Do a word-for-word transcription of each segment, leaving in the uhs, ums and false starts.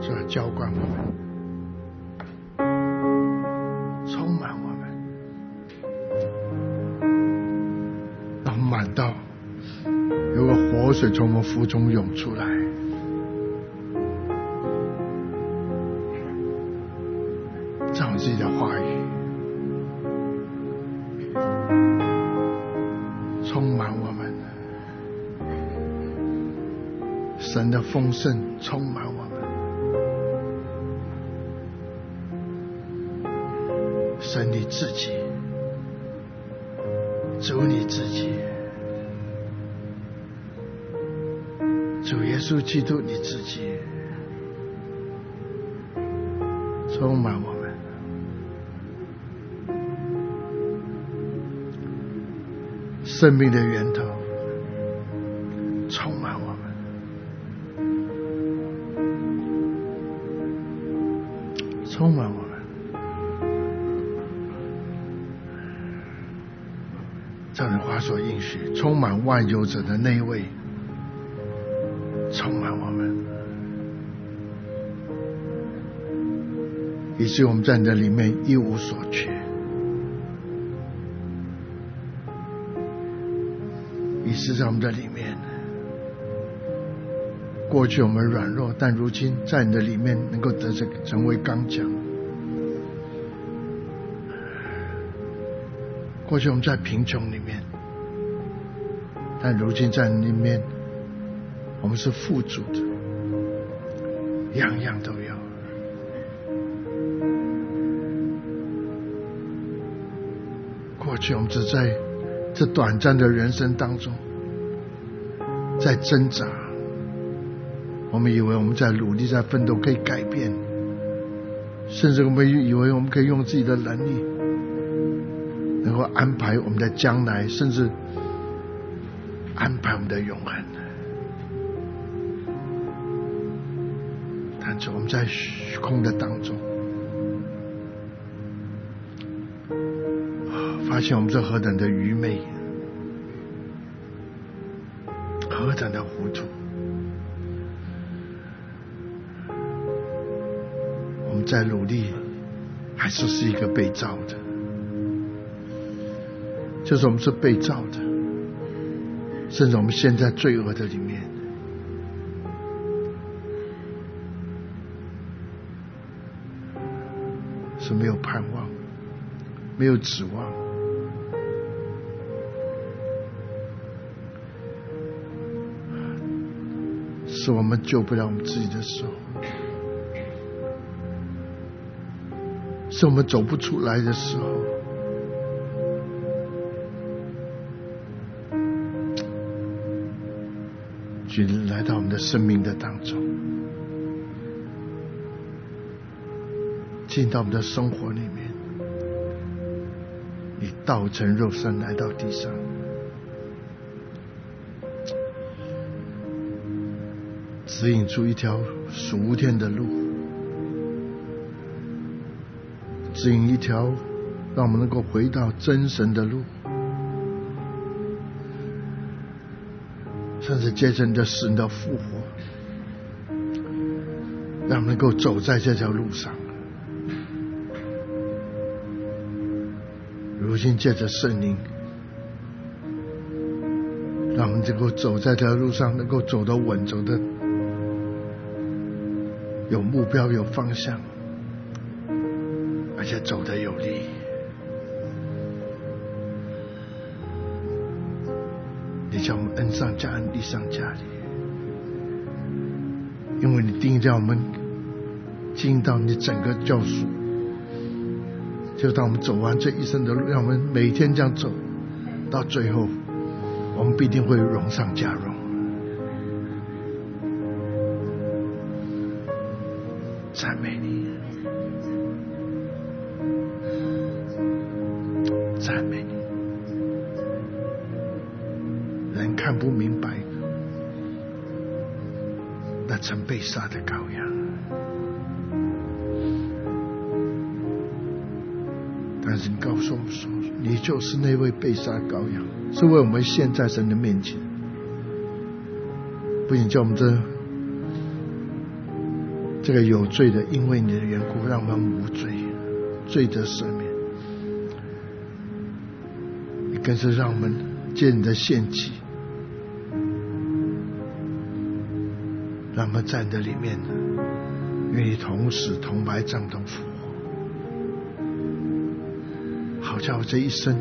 就要浇灌我们，充满我们，让我们满到有个活水从我们腹中涌出来。照你自己的话语充满我们，神的丰盛充满我们，神你自己，主你自己，主耶稣基督你自己充满我们，生命的源头充满我们，充满我们。照你话所应许，充满万有者的那一位充满我们，以致我们在你的里面一无所缺，以致在我们的里面，过去我们软弱，但如今在你的里面能够得这个成为刚强。过去我们在贫穷里面，但如今在你里面我们是富足的，样样都有。过去我们只在这短暂的人生当中在挣扎，我们以为我们在努力在奋斗可以改变，甚至我们以为我们可以用自己的能力能够安排我们的将来，甚至安排我们的永恒。但是我们在虚空的当中发现我们是何等的愚昧，何等的糊涂。我们在努力还是是一个被造的，就是我们是被造的，甚至我们陷在罪恶的里面，是没有盼望，没有指望。是我们救不了我们自己的时候，是我们走不出来的时候，主来到我们的生命的当中，进到我们的生活里面，你道成肉身来到地上，指引出一条属无天的路，指引一条让我们能够回到真神的路，甚至接着你的死，你的复活，让我们能够走在这条路上。如今借着圣灵，让我们能够走在这条路上，能够走得稳，走得有目标有方向，而且走得有力。你叫我们恩上加恩，利上加利，因为你定义让我们进到你整个救赎，就当我们走完这一生的路，让我们每天这样走，到最后我们必定会荣上加荣。赞美你，赞美你。人看不明白那曾被杀的羔羊，但是你告诉我们说，你就是那位被杀羔羊，是为我们现在神的面前，不仅叫我们这这个有罪的因为你的缘故让我们无罪，罪得赦免。你更是让我们借你的献祭，让我们在你的里面愿意同死同埋葬同复活，好叫我这一生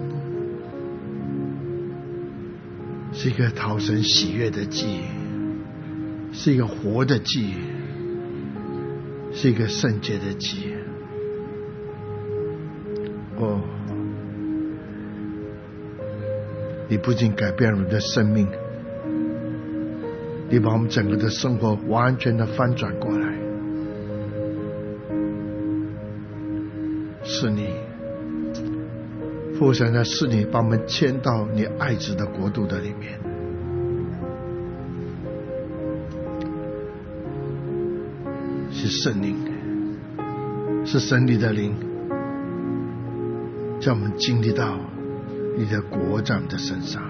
是一个讨神喜悦的祭，是一个活的祭，是一个圣洁的祭。哦，你不仅改变了我们的生命，你把我们整个的生活完全的翻转过来。是你父神的，是你把我们迁到你爱子的国度的里面。是圣灵，是神你的灵，叫我们经历到你的国在我们的身上。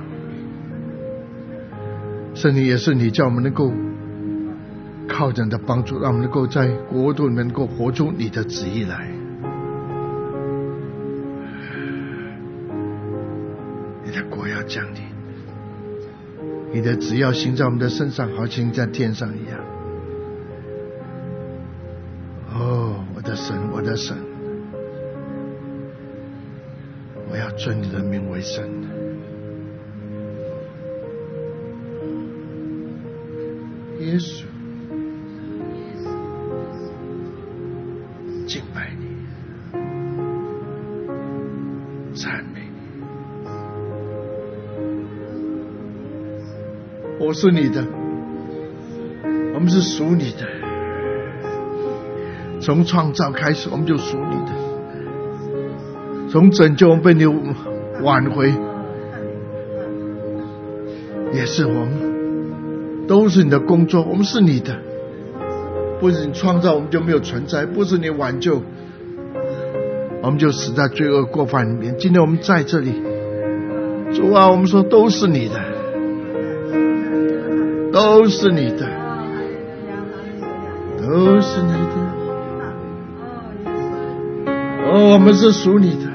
圣灵也是你叫我们能够靠着你的帮助，让我们能够在国度能够活出你的旨意来。你的国要降临，你的旨意要行在我们的身上，好像在天上一样。哦，我的神，我的神，我要尊你的名为神。耶稣，敬拜你，赞美你。我是你的，我们是属你的。从创造开始我们就属你的，从拯救我们被你挽回也是我们，都是你的工作，我们是你的。不是你创造我们就没有存在，不是你挽救我们就死在罪恶过犯里面。今天我们在这里，主啊，我们说都是你的，都是你的，都是你的。哦，我们是属你的，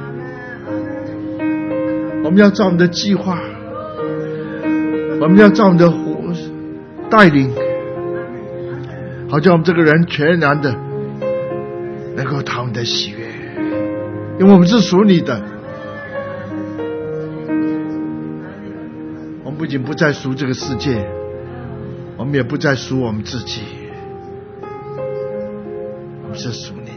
我们要照你的计划，我们要照你的活带领，好叫我们这个人全然的能够讨你的喜悦，因为我们是属你的。我们不仅不再属这个世界，我们也不再属我们自己，我们是属你的。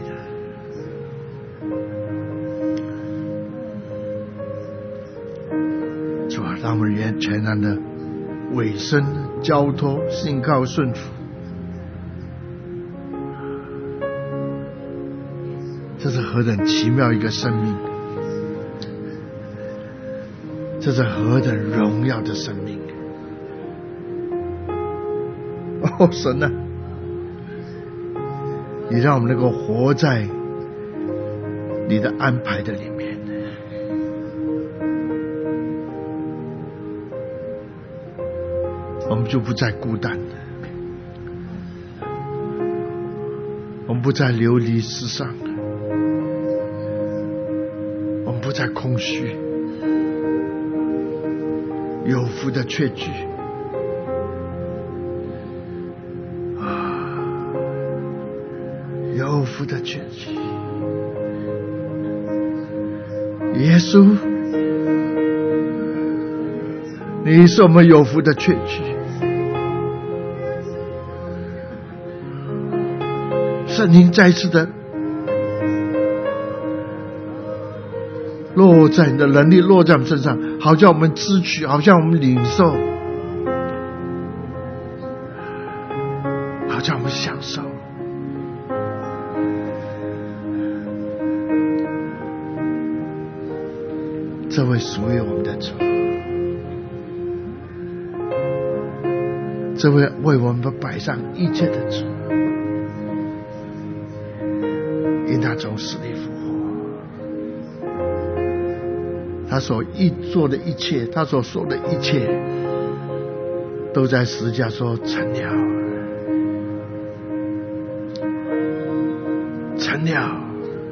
主啊，让我们人全然的委身交托信靠顺服，这是何等奇妙一个生命，这是何等荣耀的生命。哦，神啊，你让我们能够活在你的安排的里面，我们就不再孤单，我们不再流离失丧，我们不再空虚，有福的确据啊，有福的确据。耶稣，你是我们有福的确据。圣灵再次的落在你的能力，落在我们身上，好像我们支取，好像我们领受，好像我们享受。这位属于我们的主，这位为我们摆上一切的主，因他从死里复活，他所一做的一切，他所说的一切，都在十字架说成了。 成了。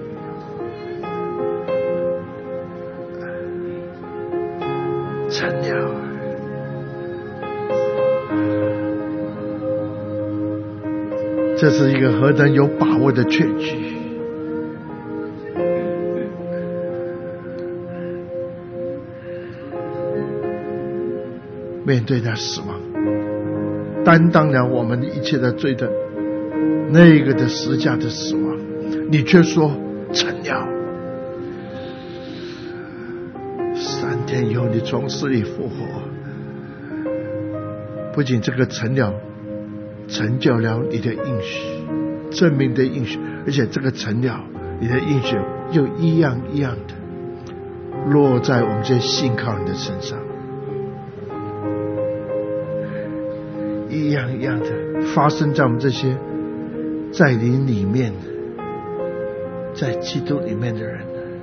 成了。这是一个何等有把握的确据。面对那死亡，担当了我们一切的罪的那个的十架的死亡，你却说成了。三天以后你从死里复活，不仅这个成了，成就了你的应许，证明的应许，而且这个成了你的应许又一样一样的落在我们这些信靠你的身上，一样一样的发生在我们这些在你里面在基督里面的人。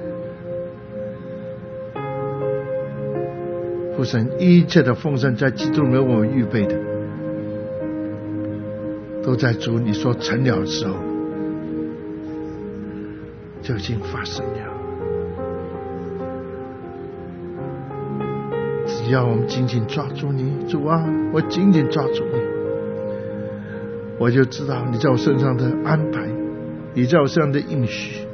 父神，一切的丰盛在基督里面为我们预备的，都在主你说成了的时候就已经发生了。只要我们紧紧抓住你，主啊，我紧紧抓住你，我就知道你在我身上的安排，你在我身上的应许，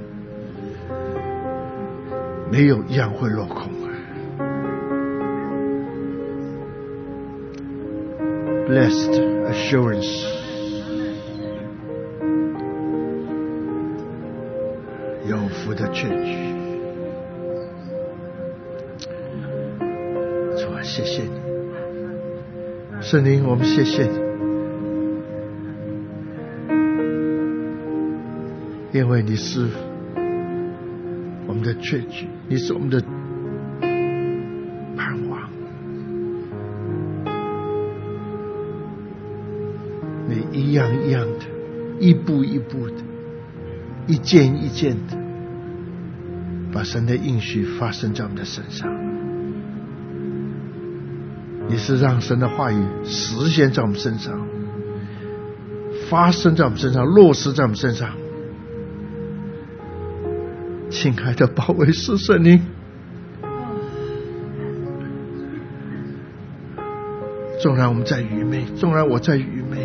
没有一样会落空。Blessed assurance， 有福的确据。主啊，谢谢你，圣灵，我们谢谢你，因为你是我们的确据，你是我们的盼望。你一样一样的，一步一步的，一件一件的，把神的应许发生在我们的身上。你是让神的话语实现在我们身上，发生在我们身上，落实在我们身上。亲爱的保惠师圣灵，纵然我们在愚昧，纵然我在愚昧，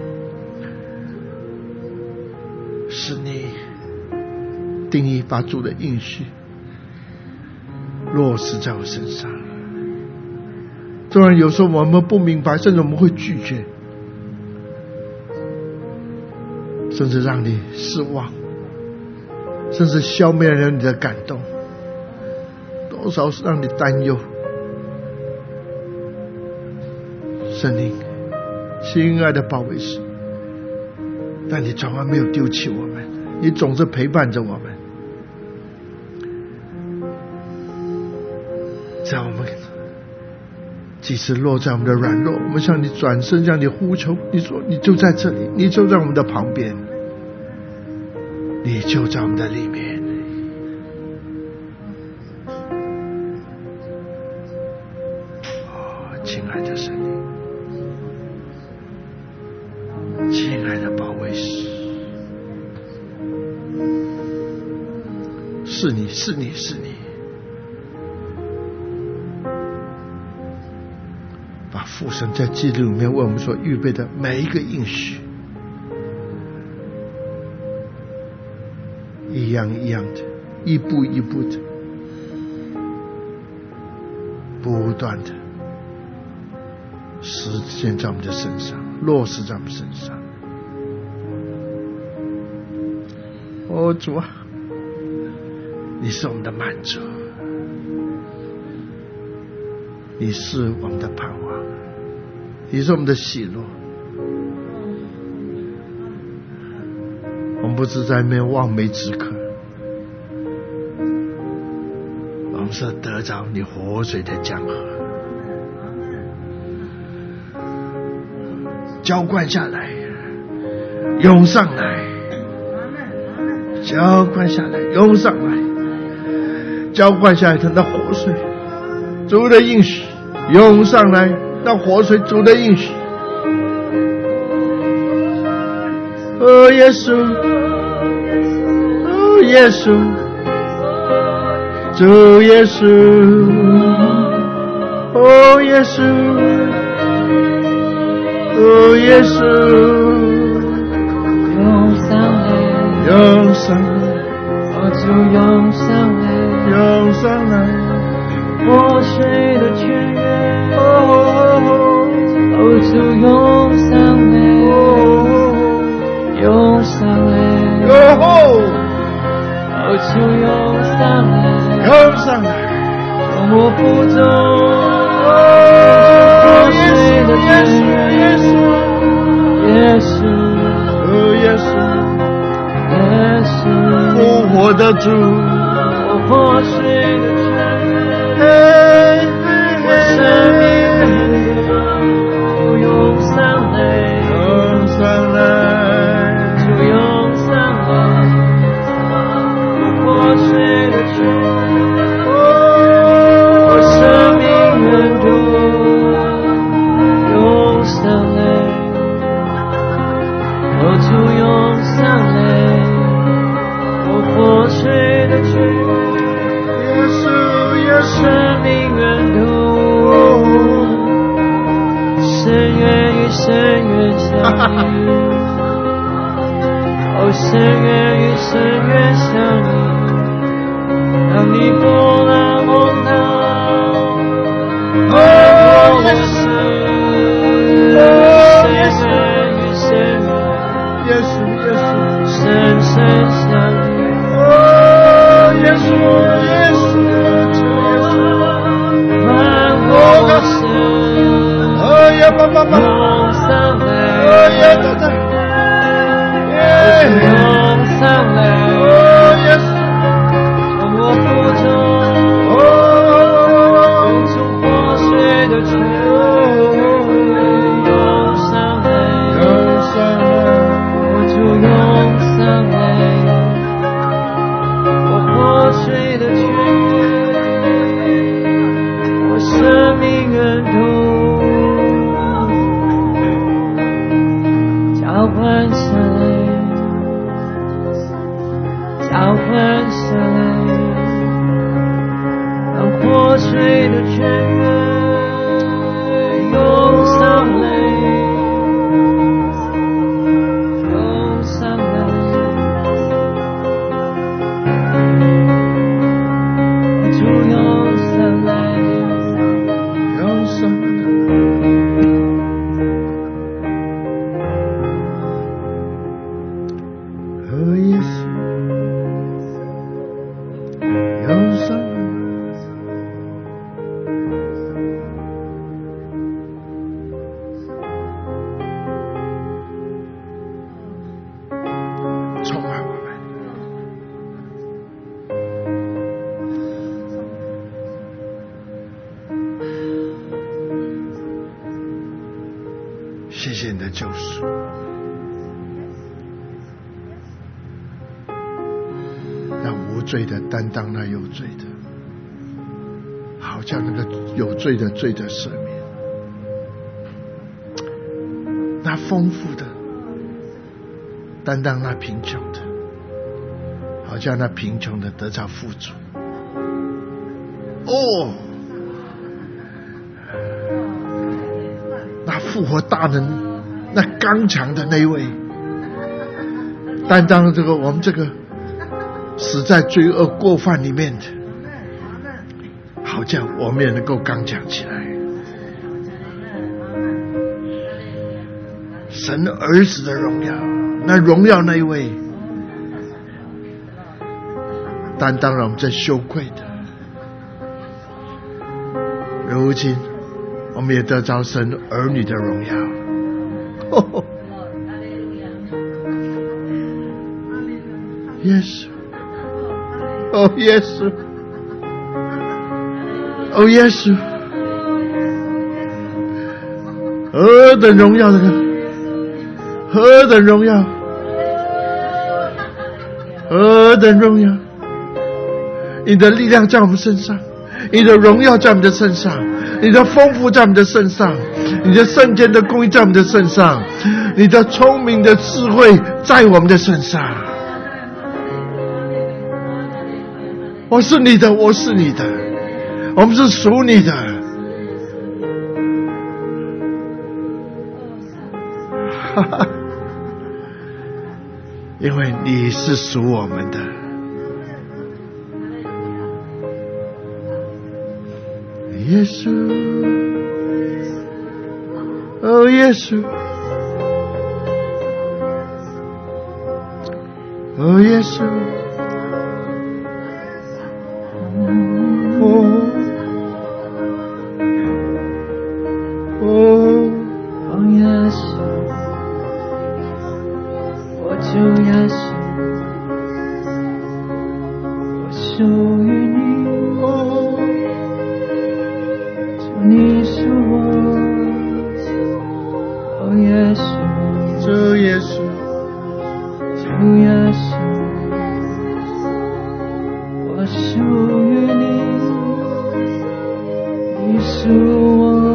是你定义把主的应许落实在我身上。纵然有时候我们不明白，甚至我们会拒绝，甚至让你失望，甚至消灭了你的感动，多少是让你担忧。圣灵，亲爱的保惠师，但你从来没有丢弃我们，你总是陪伴着我们。在我们即使落在我们的软弱，我们向你转身，向你呼求，你说你就在这里，你就在我们的旁边，你就在我们的里面。哦，亲爱的神灵，亲爱的保惠师，是你是你是你，把父神在基督里面为我们所预备的每一个应许，一样一样的，一步一步的，不断的实现在我们的身上，落实在我们身上。哦，主啊，你是我们的满足，你是我们的盼望，你是我们的喜乐。我们不是在那边望梅止渴，我们是得着你活水的江河，浇灌下来，涌上来，浇灌下来，涌上来，浇灌下来，它的活水，主的应许涌上来，那活水，主的应许。哦，耶稣， 耶稣，主耶稣，哦耶稣，哦耶稣， 涌上来， 涌上来， 哦主涌上来， 涌上来， 活水的泉源， 哦哦主涌上来，涌上来， 哦哦主涌上来， 涌上来， 从我腹中， 哦活水的泉源， 耶稣， 耶稣， 哦耶稣， 耶稣， 复活的主， 我活水的泉源， 嘿我生命主涌上来， 涌上来， 主涌上来，我活水的泉源，我生命源头涌上来，我主涌上来，我活水的泉源， 耶稣耶稣， 生命源头。深渊与深渊相遇，哦，深渊与深渊相遇，让你波浪洪涛， 哦耶稣， 深渊与深渊， 耶稣耶稣， 深深相遇， 哦耶稣耶稣，主耶稣， 满我身。 哦耶爸爸爸， 涌上来， 哦耶爸爸，耶， 涌上来， 哦耶稣， 从我腹中， 哦， 从活水的泉涌上来， 涌上来， 我主涌上来，我活水的泉源，我生命源头。浇灌下来，浇灌下来，让活水的泉源涌上来，涌上来，主涌上来， 涌上来。哦耶稣，涌上来，充满我们。谢谢你的救赎。无罪的担当那有罪的，好叫那个有罪的罪的赦免，那丰富的担当那贫穷的，好叫那贫穷的得着富足。哦，那复活大能，那刚强的那一位，担当这个我们这个死在罪恶过犯里面的，好叫我们也能够刚强起来。神儿子的荣耀，那荣耀那一位，担当了我们这羞愧的，如今我们也得着神儿女的荣耀。哦，耶稣，哦耶稣，哦耶稣，何等荣耀的，何等荣耀，何等荣耀！你的力量在我们身上，你的荣耀在我们的身上，你的丰富在我们的身上，你的圣洁的公义在我们的身上，你的聪明的智慧在我们的身上。 我是你的，我是你的，我们是属你的。哈哈，因为你是属我们的。耶稣，哦耶稣，哦耶稣，哦哦哦耶稣，我就耶稣，我属于你，主你是我，哦耶稣， 主耶稣， 主耶稣，我属于你，你是我，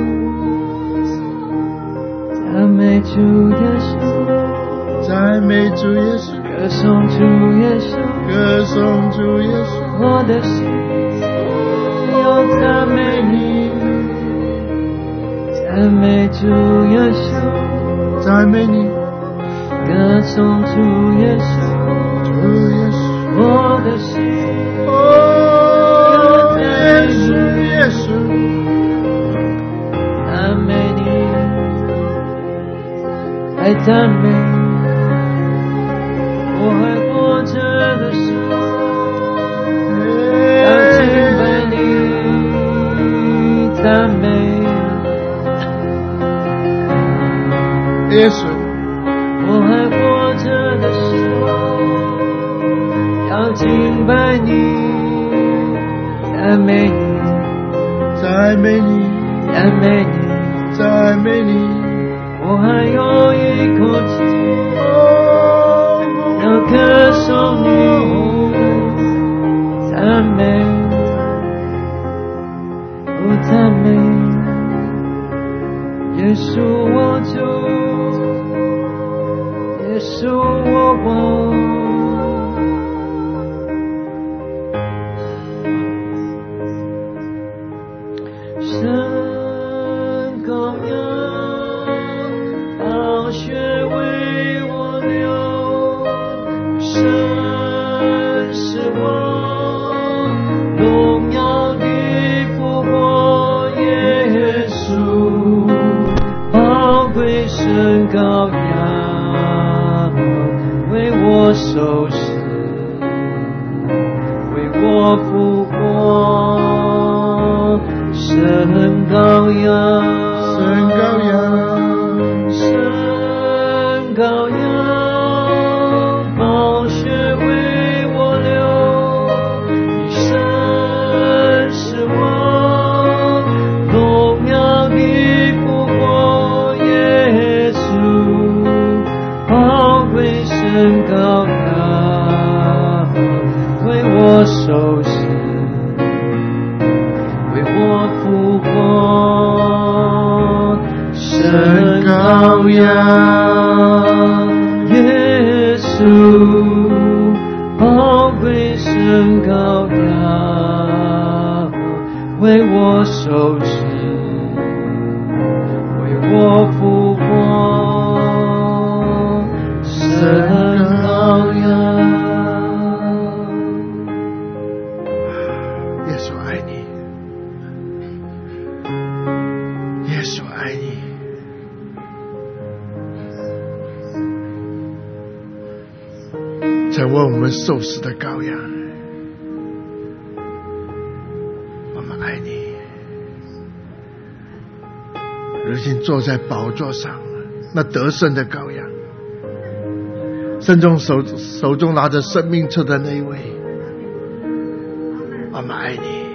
赞美主耶稣， 赞美主耶稣， 歌颂主耶稣， 歌颂主耶稣， 我的心要赞美你，赞美主耶稣， 赞美你， 歌颂主耶稣， 主耶稣， 我的心哦耶稣耶稣， 赞美你，来赞美我还活着的时候，要敬拜你，赞美耶稣， 我还活着的时候，要敬拜你，赞美你， 赞美你， 赞美你， 赞美你， 我还有一口气要歌颂你，赞美，哦赞美，耶稣我主，耶稣我王，神羔羊，宝血为我流，神是我荣耀的复活耶稣，宝贵神羔羊，为我受死，为我复活，神羔羊， 神羔羊， 神羔羊，宝血为我流，你神是我荣耀的复活耶稣，宝贵神羔羊，为我受死，为我复活，神羔羊，耶稣，宝贵神羔羊，为我受死，为我复活，神羔羊。 耶稣爱你，耶稣爱你，成为我们受死的羔羊。我们爱你，如今坐在宝座上那得胜的羔羊，手中手手中拿着生命册的那一位，我们爱你，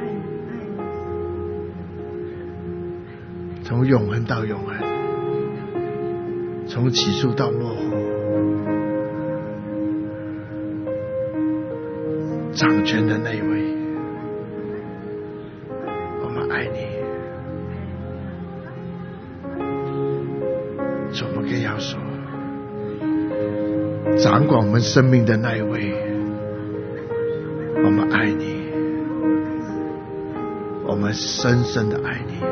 从永恒到永恒，从起初到落后，掌权的那一位，我们爱你。主，我们更要说，掌管我们生命的那一位， 我们爱你，我们深深的爱你，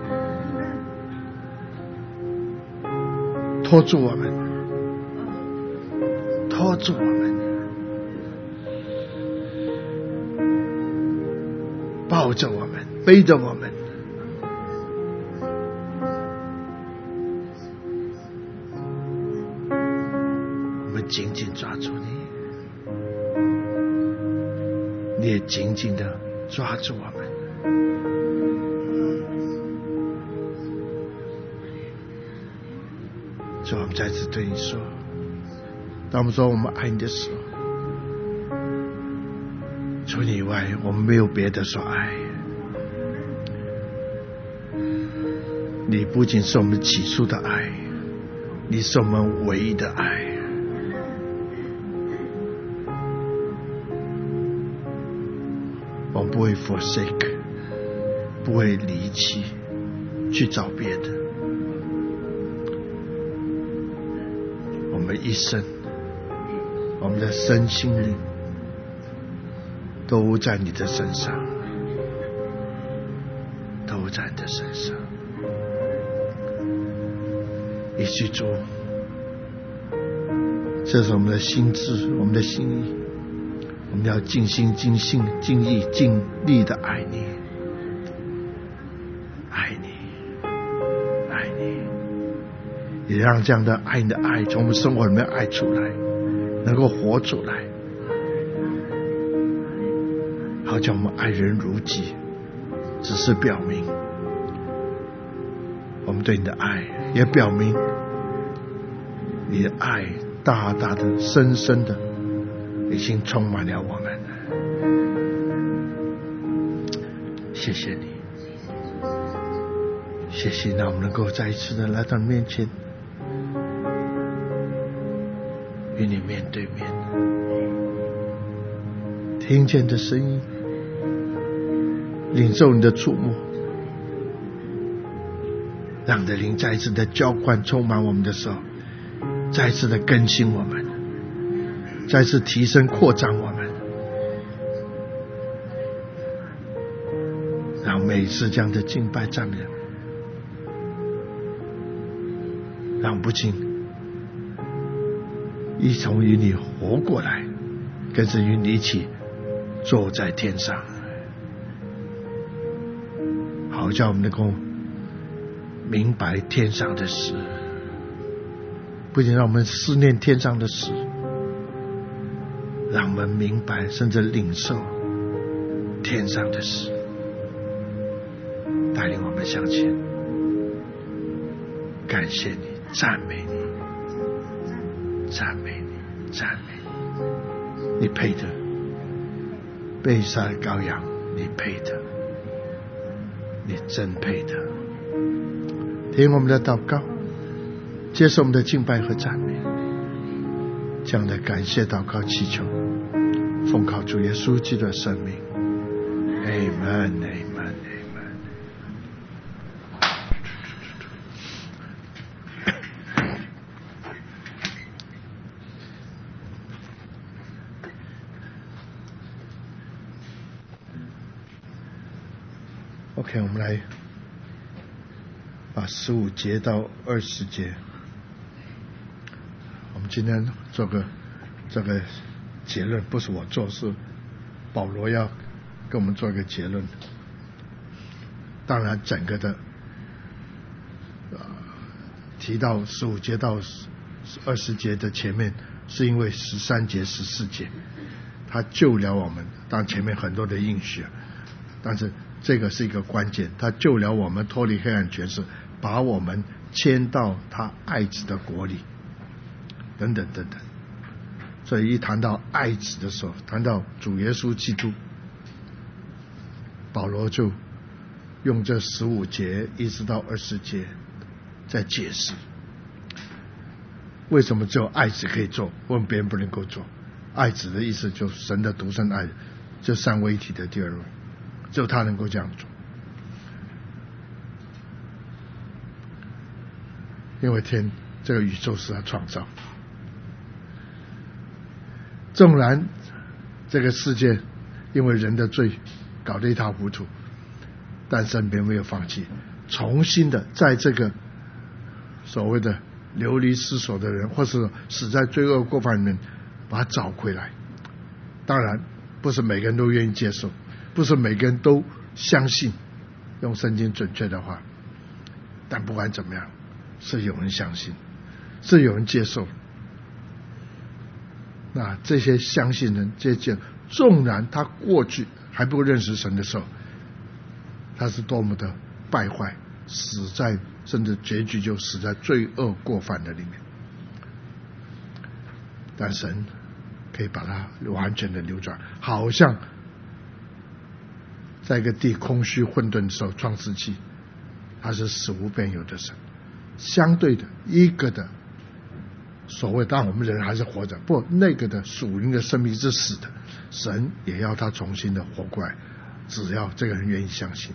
拖住我们，拖住我们，抱着我们，背着我们，我们紧紧抓住你，你也紧紧的抓住我们。所以我们再次对你说，当我们说我们爱你的时候，除你以外我们没有别的说爱。你不仅是我们起初的爱，你是我们唯一的爱。我们不会 forsake， 不会离弃去找别的。我们一生，我们的身心灵都在你的身上，都在你的身上。一起主，这是我们的心志，我们的心意，我们要尽心尽性尽意尽力的爱你，爱你，爱你，也让这样的爱你的爱从我们生活里面爱出来，能够活出来，好叫我们爱人如己，只是表明我们对你的爱，也表明你的爱大大的深深的已经充满了我们。谢谢你，谢谢让我们能够再一次的来到你面前，与你面对面，听见你的声音，领受你的触摸，让你的灵再一次的浇灌充满我们的时候，再一次的更新我们，再一次提升扩张我们，让每一次这样的敬拜赞美，让不仅一同与你活过来，更是与你一起坐在天上，好叫我们能够明白天上的事，不仅让我们思念天上的事，让我们明白甚至领受天上的事，带领我们向前。感谢你，赞美你，赞美你，赞美你，你配的，被杀的羔羊，你配的，你真配的。听我们的祷告，接受我们的敬拜和赞美，这样的感谢祷告祈求，奉靠主耶稣基督的生命。 Amen Amen Amen。 OK， 我们来把十五节到二十节，我们今天做个这个结论，不是我做，是保罗要跟我们做一个结论。当然，整个的、呃、提到十五节到二十节的前面，是因为十三节、十四节，他救了我们。当然前面很多的应许，但是这个是一个关键，他救了我们，脱离黑暗权势，把我们迁到他爱子的国里，等等等等。所以一谈到爱子的时候，谈到主耶稣基督，保罗就用这十五节一直到二十节在解释为什么只有爱子可以做，为什么别人不能够做。爱子的意思就是神的独生爱，就三位一体的第二位，只有他能够这样做。因为天这个宇宙是他创造，纵然这个世界因为人的罪搞得一塌糊涂，但神并没有放弃，重新的在这个所谓的流离失所的人，或是死在罪恶过犯里面，把他找回来。当然不是每个人都愿意接受，不是每个人都相信用圣经准确的话，但不管怎么样，是有人相信，是有人接受。那这些相信人，这些纵然他过去还不认识神的时候，他是多么的败坏，死在甚至结局就死在罪恶过犯的里面，但神可以把它完全的扭转，好像在一个地空虚混沌的时候，创世纪他是死无边有的神。相对的一个的所谓，当然我们人还是活着，不，那个的属灵的生命是死的，神也要他重新的活过来，只要这个人愿意相信。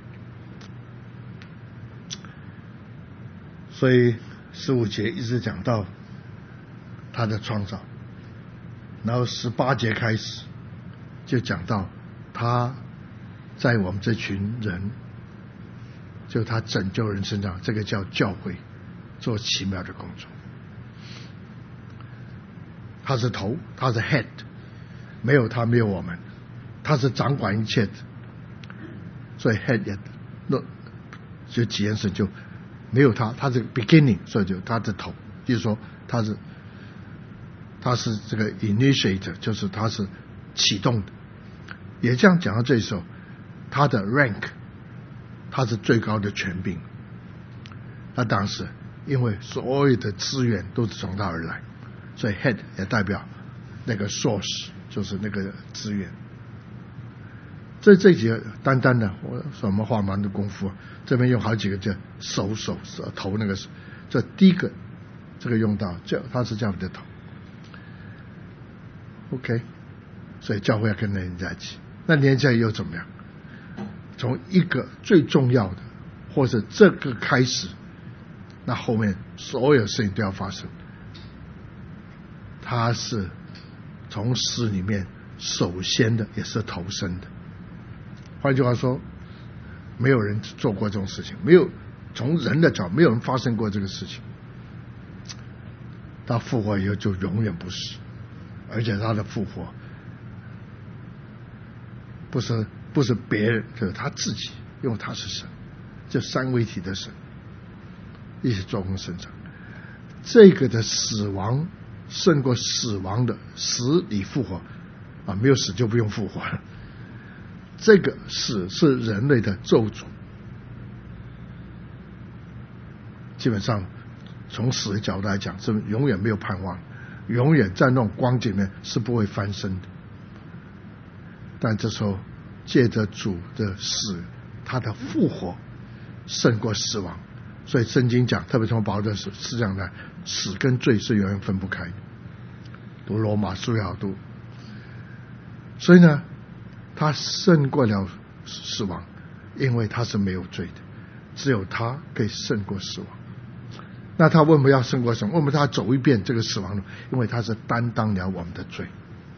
所以十五节一直讲到他的创造，然后十八节开始就讲到他在我们这群人，就他拯救人身上，这个叫教会，做奇妙的工作。他是头，他是 head， 没有他没有我们，他是掌管一切的，所以 head 也那就几件事就没有他，他是 beginning， 所以就他的头，就是说他是他是这个 initiator， 就是他是启动的。也这样讲到这时候，他的 rank， 他是最高的权柄。那当时因为所有的资源都是从他而来，所以 head 也代表那个 source， 就是那个资源。这这几个单单的我什么花蛮多功夫，这边用好几个叫手手头那个，这第一个这个用到，这他是这样的头。OK， 所以教会要跟人在一起，那连在一起又怎么样？从一个最重要的，或者这个开始，那后面所有事情都要发生。他是从死里面首先的，也是投生的。换句话说，没有人做过这种事情，没有从人的角度，没有人发生过这个事情。他复活以后就永远不死，而且他的复活不是不是别人，就是他自己，因为他是神，就三位一体的神一起做工身上。这个的死亡胜过死亡的死里复活啊，没有死就不用复活了。这个死是人类的咒诅，基本上从死的角度来讲，是永远没有盼望，永远在那种光景里面是不会翻身的。但这时候借着主的死，他的复活胜过死亡，所以圣经讲，特别从保罗的死是这样的，死跟罪是永远分不开的。读罗马书也好读，所以呢，他胜过了死亡，因为他是没有罪的，只有他可以胜过死亡。那他为什么要胜过死亡？为什么他走一遍这个死亡呢？因为他是担当了我们的罪。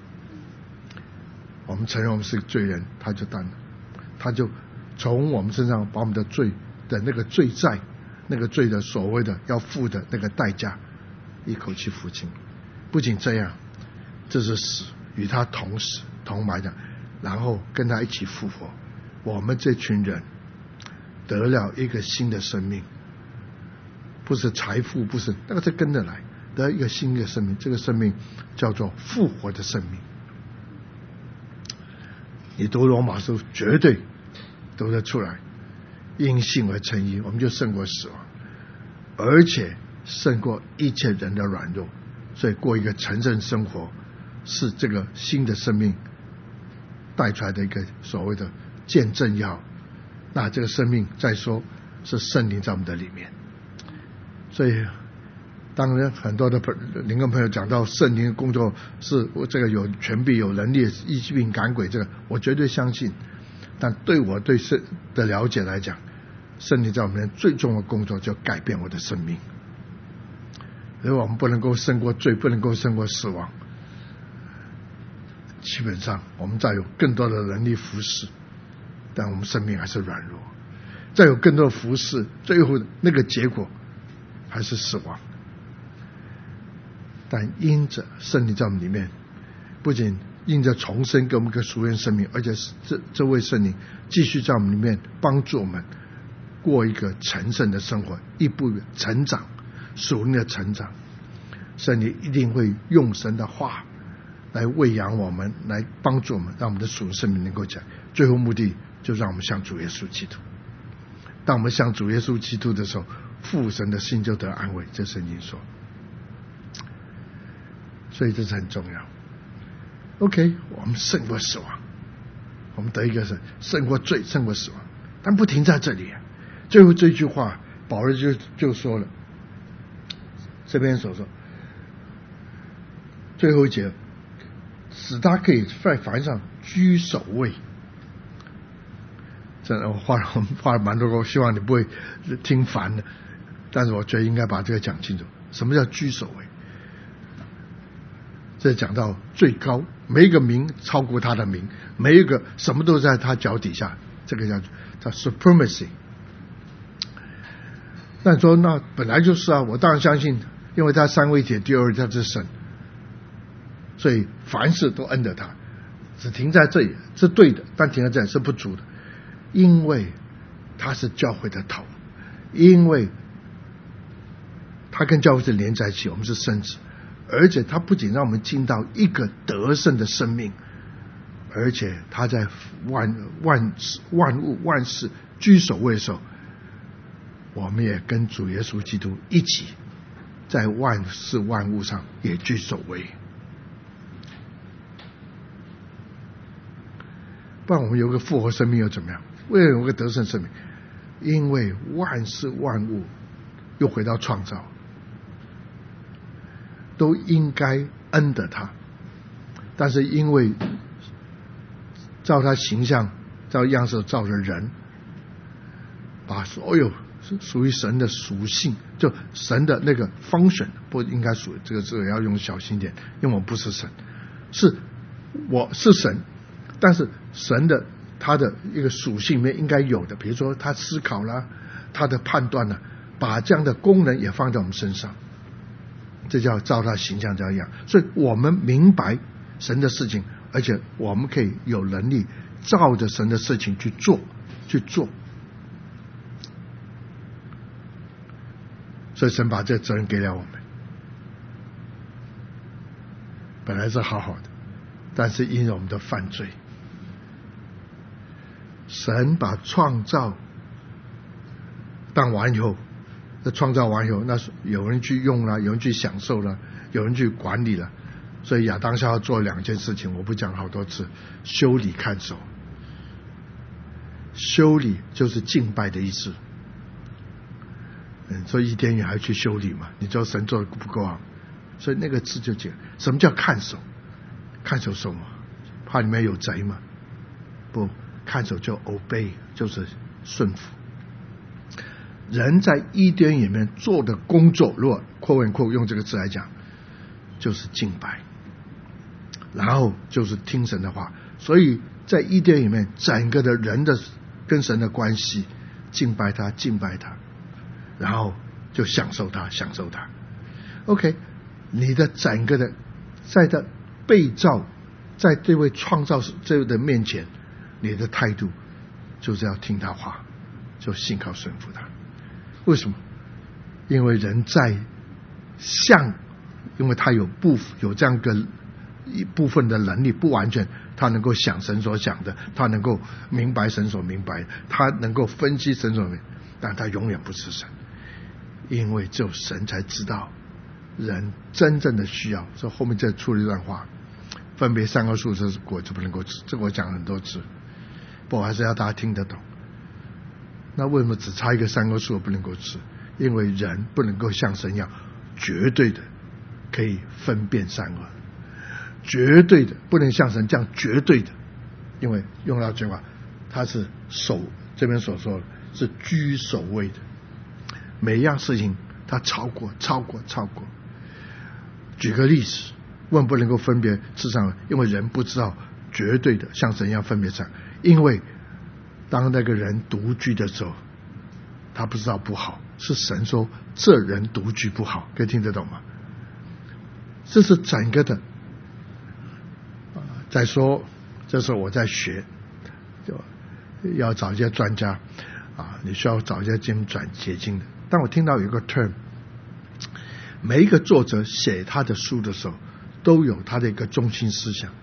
我们承认我们是罪人，他就担了，他就从我们身上把我们的罪的那个罪债，那个罪的所谓的要付的那个代价，一口气付清。不仅这样，这是死，与他同死同埋的，然后跟他一起复活。我们这群人得了一个新的生命，不是财富，不是那个是跟着来，得一个新的生命。这个生命叫做复活的生命。你读罗马书绝对读得出来，因信而称义，我们就胜过死亡，而且胜过一切人的软弱。所以过一个成圣生活，是这个新的生命带出来的一个所谓的见证也好。那这个生命再说是圣灵在我们的里面。所以当然很多的灵恩朋友讲到圣灵的工作是这个有权柄有能力医病赶鬼，这个我绝对相信。但对我对圣的了解来讲，圣灵在我们最重要的工作就改变我的生命。所以我们不能够胜过罪，不能够胜过死亡。 基本上我们再有更多的能力服侍，但我们生命还是软弱，再有更多的服侍，最后那个结果还是死亡。但因着圣灵在我们里面，不仅因着重生给我们一个属灵生命，而且这这位圣灵继续在我们里面帮助我们过一个成圣的生活，一步成长，属灵的成长。圣灵一定会用神的话来喂养我们，来帮助我们，让我们的属灵生命能够起来。最后目的就让我们像主耶稣基督。当我们像主耶稣基督的时候，父神的心就得安慰，这圣经说。所以这是很重要。OK， 我们胜过死亡，我们得一个是胜过罪，胜过死亡，但不停在这里。最后这句话，保罗就就说了，这边所说，最后一节，使他可以在凡上居首位。真的，我花了我们花了蛮多，我希望你不会听烦的，但是我觉得应该把这个讲清楚。什么叫居首位？这讲到最高，没一个名超过他的名，没一个什么都在他脚底下，这个叫叫 supremacy。那说那本来就是啊，我当然相信，因为他三位一体，第二位他是神，所以凡事都恩得他，只停在这里是对的，但停在这里是不足的，因为他是教会的头，因为他跟教会是连在一起，我们是圣子。而且他不仅让我们进到一个得胜的生命，而且他在万万万物万事居首位的时候，我们也跟主耶稣基督一起在万事万物上也居首位。不然我们有个复活生命又怎么样？为了有个得胜生命，因为万事万物又回到创造，都应该恩得他，但是因为照他形象照样式照着人，把所有属于神的属性，就神的那个 function， 不应该属这个字要用小心点，因为我不是神，是我是神，但是神的他的一个属性里面应该有的，比如说他思考啦，他的判断啦，把这样的功能也放在我们身上，这叫照他形象这样。所以我们明白神的事情，而且我们可以有能力照着神的事情去做去做。所以神把这个责任给了我们，本来是好好的，但是因为我们的犯罪，神把创造当完以后，这创造完以后，那有人去用了，有人去享受了，有人去管理了。所以亚当夏娃做两件事情，我不讲好多次：修理、看守。修理就是敬拜的意思。嗯，所以伊甸园还去修理嘛？你知道神做的不够好，所以那个字就讲什么叫看守？看守什么？怕里面有贼吗？不，看守就 obey， 就是顺服。人在伊甸园里面做的工作，如果括文括用这个字来讲，就是敬拜，然后就是听神的话。所以在伊甸园里面，整个的人的跟神的关系，敬拜他，敬拜他。然后就享受它，享受它。OK， 你的整个的在他被造，在这位创造这位的面前，你的态度就是要听他话，就信靠顺服他。为什么？因为人在像，因为他有部有这样个一部分的能力不完全，他能够想神所想的，他能够明白神所明白的，他能够分析神所明白，但他永远不是神。因为只有神才知道人真正的需要。所以后面再出了一段话，分别三个树这是果子不能够吃，这个我讲了很多次，不过还是要大家听得懂。那为什么只差一个三个树不能够吃？因为人不能够像神一样绝对的可以分辨善恶，绝对的不能像神这样绝对的，因为用到这句话，他是守这边所说的是居首位的。每一样事情他超过超过超过。举个例子， 我们不能够分别世上，因为人不知道绝对的像神一样分别善。因为当那个人独居的时候，他不知道不好，是神说这人独居不好，可以听得懂吗？这是整个的。再说，这时候我在学，就要找一些专家啊，你需要找一些经转解经的。但我听到有一个 term， 每一个作者写他的书的时候，都有他的一个中心思想。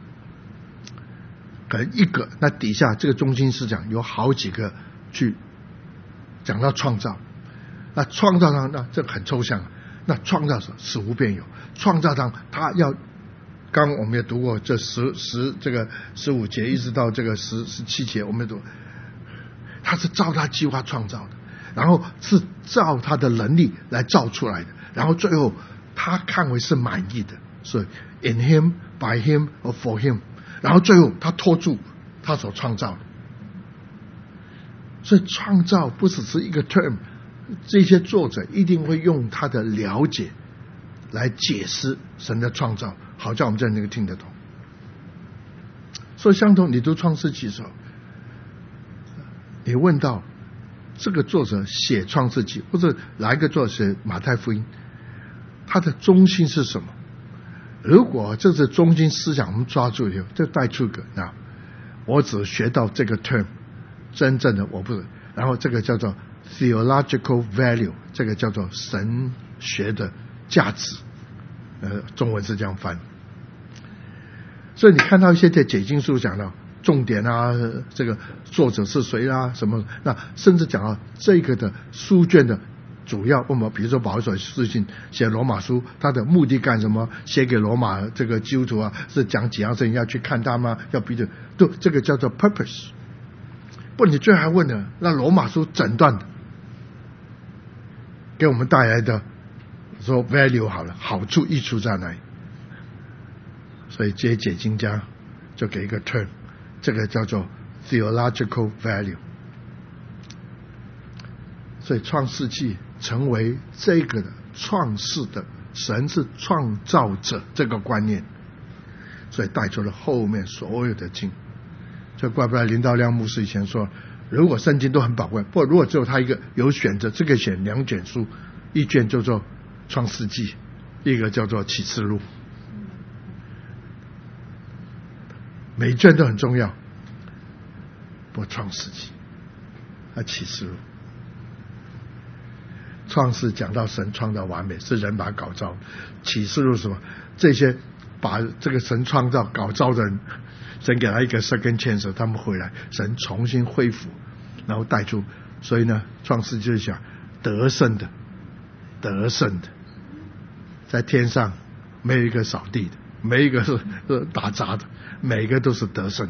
可能一个，那底下这个中心思想有好几个去讲到创造。那创造上，那这很抽象。那创造上使无变有，创造上他要。刚我们也读过这十十这个十五节一直到这个十十七节，我们也读，他是照他计划创造的，然后是照他的能力来造出来的，然后最后他看为是满意的，所以 in him, by him or for him， 然后最后他托住他所创造的。所以创造不只是一个 term， 这些作者一定会用他的了解来解释神的创造，好叫我们这能够听得懂。所以相同，你读创世纪的时候，你问到这个作者写创世纪，或者哪一个作者写马太福音，他的中心是什么？如果这是中心思想，我们抓住以后，就带出个那我只学到这个 term， 真正的我不是，然后这个叫做 theological value， 这个叫做神学的价值，呃，中文是这样翻。所以你看到一些在解经书讲到重点啊，这个作者是谁啊，什么，那甚至讲到这个的书卷的主要，我们比如说保罗所书信写罗马书，他的目的干什么？写给罗马这个基督徒啊，是讲几样事情要去看他吗？要彼此，都这个叫做 purpose。不，你最后还问了，那罗马书整段的给我们带来的说 value 好了，好处益处在哪里？所以这些解经家就给一个 term， 这个叫做 theological value。所以创世纪成为这个的创世的神是创造者这个观念，所以带出了后面所有的经。就怪不得林道亮牧师以前说，如果圣经都很宝贵，不过如果只有他一个有选择，这个选两卷书，一卷叫做创世纪，一个叫做启示录，每一卷都很重要。不过创世纪啊，启示录，创世讲到神创造完美，是人把它搞糟。启示录什么？这些把这个神创造搞糟的人，神给他一个 second chance， 他们回来，神重新恢复，然后带出。所以呢，创世就是讲得胜的，得胜的，在天上没有一个扫地的，没有一个是打杂的，每个都是得胜的。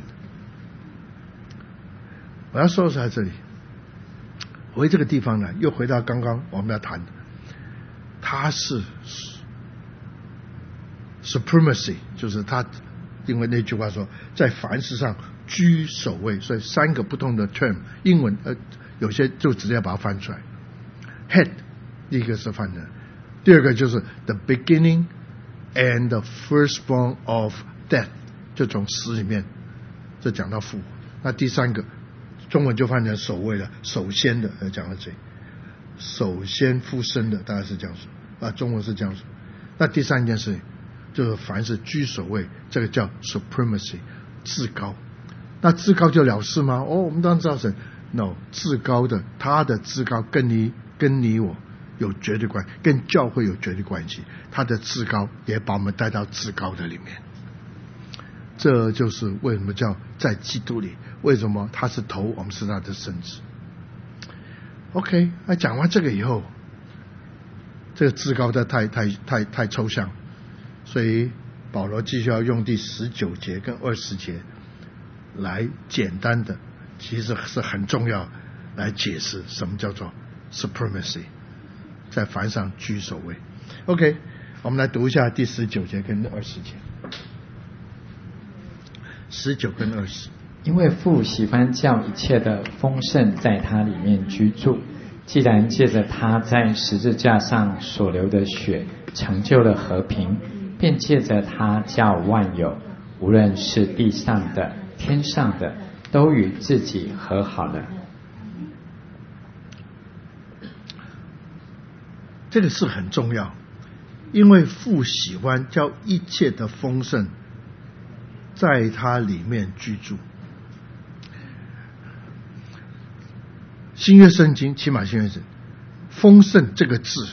我要说在这里，回这个地方呢，又回到刚刚我们要谈的，他是 supremacy， 就是他因为那句话说在凡事上居首位，所以三个不同的 term， 英文呃有些就直接把它翻出来。 head 第一个是翻的，第二个就是 the beginning and the firstborn of death， 就从死里面这讲到复活。那第三个中文就翻成首位了，首先的讲到这里，首先复生的大概是这样说啊，中文是这样说。那第三件事情就是凡是居首位，这个叫 supremacy， 至高。那至高就了事吗？哦，我们当然知道神 no， 至高的他的至高跟你跟你我有绝对关系，跟教会有绝对关系，他的至高也把我们带到至高的里面。这就是为什么叫在基督里，为什么他是头，我们是他的身子。 OK， 那讲完这个以后，这个至高的太太太太抽象，所以保罗继续要用第十九节跟二十节来简单的，其实是很重要来解释什么叫做 supremacy， 在凡上居首位。 OK， 我们来读一下第十九节跟二十节，十九跟二十。 因为父喜欢叫一切的丰盛在他里面居住，既然借着他在十字架上所流的血成就了和平， 便借着他叫万有，无论是地上的、天上的，都与自己和好了。 这个是很重要，因为父喜欢叫一切的丰盛在他里面居住。新约圣经，起码新约圣经，丰盛这个字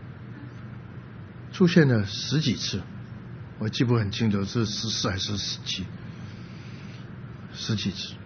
出现了十几次，我记不很清楚是十四还是十七，十几次。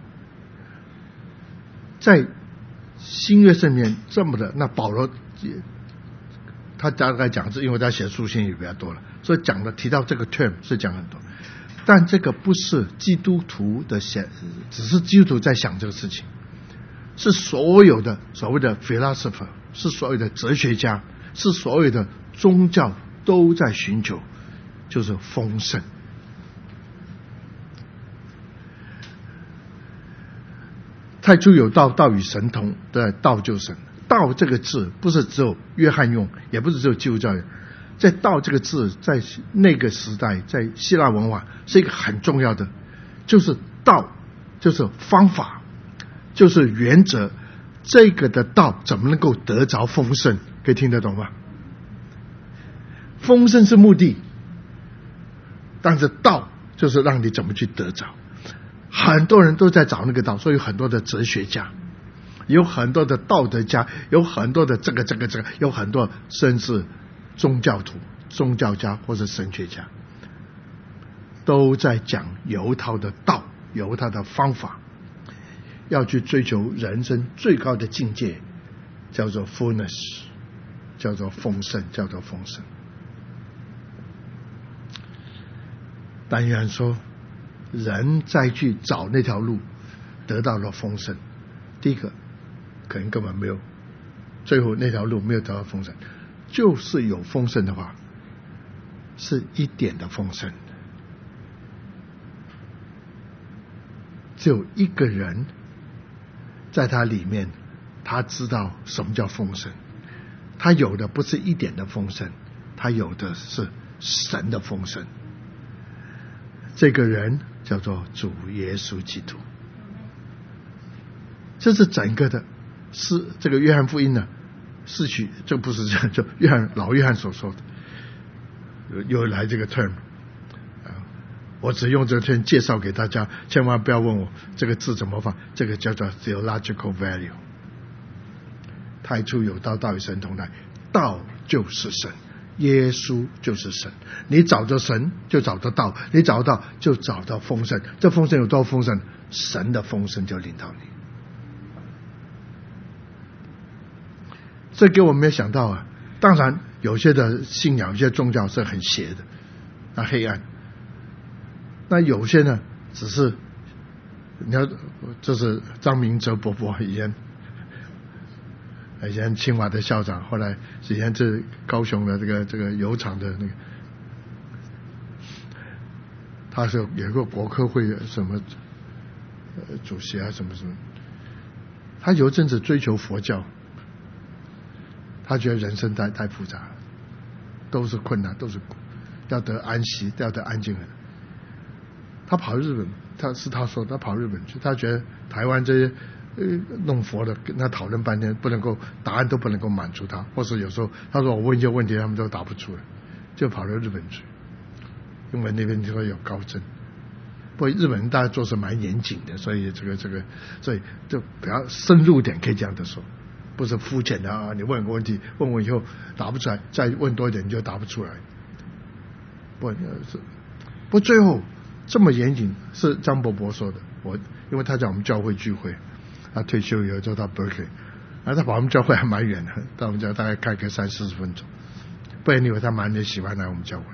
在新约圣经这么的，那保罗他大概讲是因为他写书信也比较多了，所以讲的提到这个 term 是讲很多，但这个不是基督徒的想，只是基督徒在想这个事情，是所有的所谓的 philosopher， 是所有的哲学家，是所有的宗教都在寻求，就是丰盛。太初有道，道与神同，对，道就是神。道这个字不是只有约翰用，也不是只有基督教用，在道这个字在那个时代，在希腊文化是一个很重要的，就是道就是方法，就是原则，这个的道怎么能够得着丰盛，可以听得懂吗？丰盛是目的，但是道就是让你怎么去得着。很多人都在找那个道，所以有很多的哲学家，有很多的道德家，有很多的这个这个这个，有很多甚至宗教徒、宗教家或者神学家都在讲有一套的道，有一套的方法，要去追求人生最高的境界，叫做 fullness， 叫做丰盛，叫做丰盛。但约翰说，人再去找那条路得到了丰盛，第一个可能根本没有，最后那条路没有得到丰盛，就是有丰盛的话是一点的丰盛，只有一个人在他里面，他知道什么叫丰盛，他有的不是一点的丰盛，他有的是神的丰盛，这个人叫做主耶稣基督。这是整个的是这个约翰福音呢，是取这不是这样，就约翰老约翰所说的，又来这个 term， 我只用这个 term 介绍给大家，千万不要问我这个字怎么放，这个叫做 theological value。 太初有道，道与神同在，道就是神，耶稣就是神，你找着神就找得到，你找到就找到丰盛，这丰盛有多丰盛？神的丰盛就领导你。这给我们也想到啊，当然有些的信仰，有些宗教是很邪的，那黑暗，那有些呢只是，你要这是张明哲伯伯以前以前清华的校长，后来以前是高雄的这个这个油厂的那个，他是有个国科会什么呃主席啊什么什么，他有一阵子追求佛教，他觉得人生太太复杂，都是困难，都是要得安息，要得安静。他跑日本，他是他说他跑日本去，他觉得台湾这些呃弄佛的跟他讨论半天，不能够答案都不能够满足他，或是有时候他说我问一些问题，他们都答不出来，就跑到日本去，因为那边就会有高僧。不过日本人大家做事蛮严谨的，所以这个这个，所以就比较深入点，可以这样的说。不是肤浅的啊！你问个问题，问我以后答不出来，再问多一点你就答不出来。不，是不最后这么严谨是张伯伯说的。我因为他在我们教会聚会，他退休以后就到 Berkeley， 而他跑我们教会还蛮远的，到我们家大概开个三四十分钟。不然你以为他蛮的喜欢来我们教会，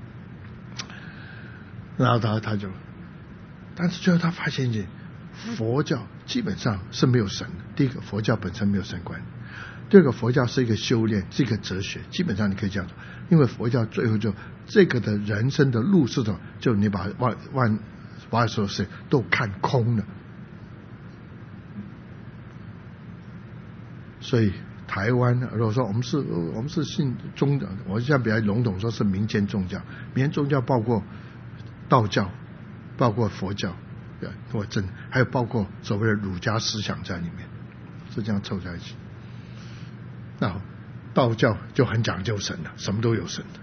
然后他他就，但是最后他发现一点，佛教基本上是没有神的。第一个，佛教本身没有神观；第二个，佛教是一个修炼，是一个哲学。基本上你可以这样说，因为佛教最后就这个的人生的路是什么？就你把万万万所有事都看空了。所以台湾，如果说我们是我们是信宗教，我现在比较笼统说是民间宗教，民间宗教包括道教，包括佛教，或真还有包括所谓的儒家思想在里面，是这样凑在一起。那道教就很讲究神了，什么都有神的，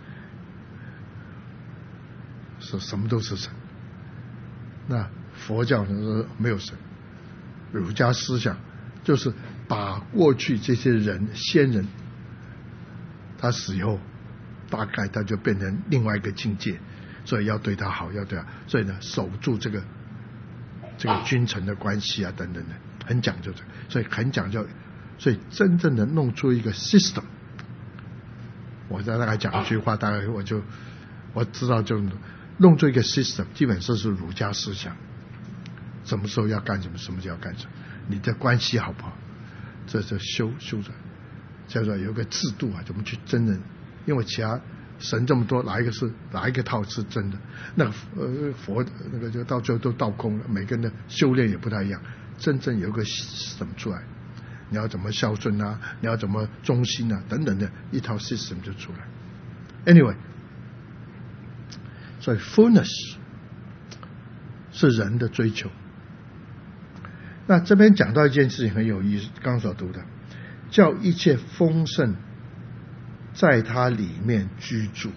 是什么都是神。那佛教呢是没有神，儒家思想就是把过去这些人先人，他死以后，大概他就变成另外一个境界，所以要对他好，要对他，所以呢守住这个这个君臣的关系啊等等的，很讲究这个，所以很讲究，所以真正的弄出一个 system， 我再大概讲一句话，大概我就我知道就弄出一个 system， 基本上是儒家思想，什么时候要干什么，什么时候要干什么，你的关系好不好？这是修修的，叫做有个制度啊，怎么去真人？因为其他神这么多，哪一个是哪一个套是真的？那个呃佛那个就到最后都倒空了，每个人的修炼也不太一样。真正有一个什么出来，你要怎么孝顺啊？你要怎么忠心啊？等等的一套 system 就出来。Anyway， 所以 fullness 是人的追求。那这边讲到一件事情很有意思，刚所读的，叫一切丰盛在它里面居住。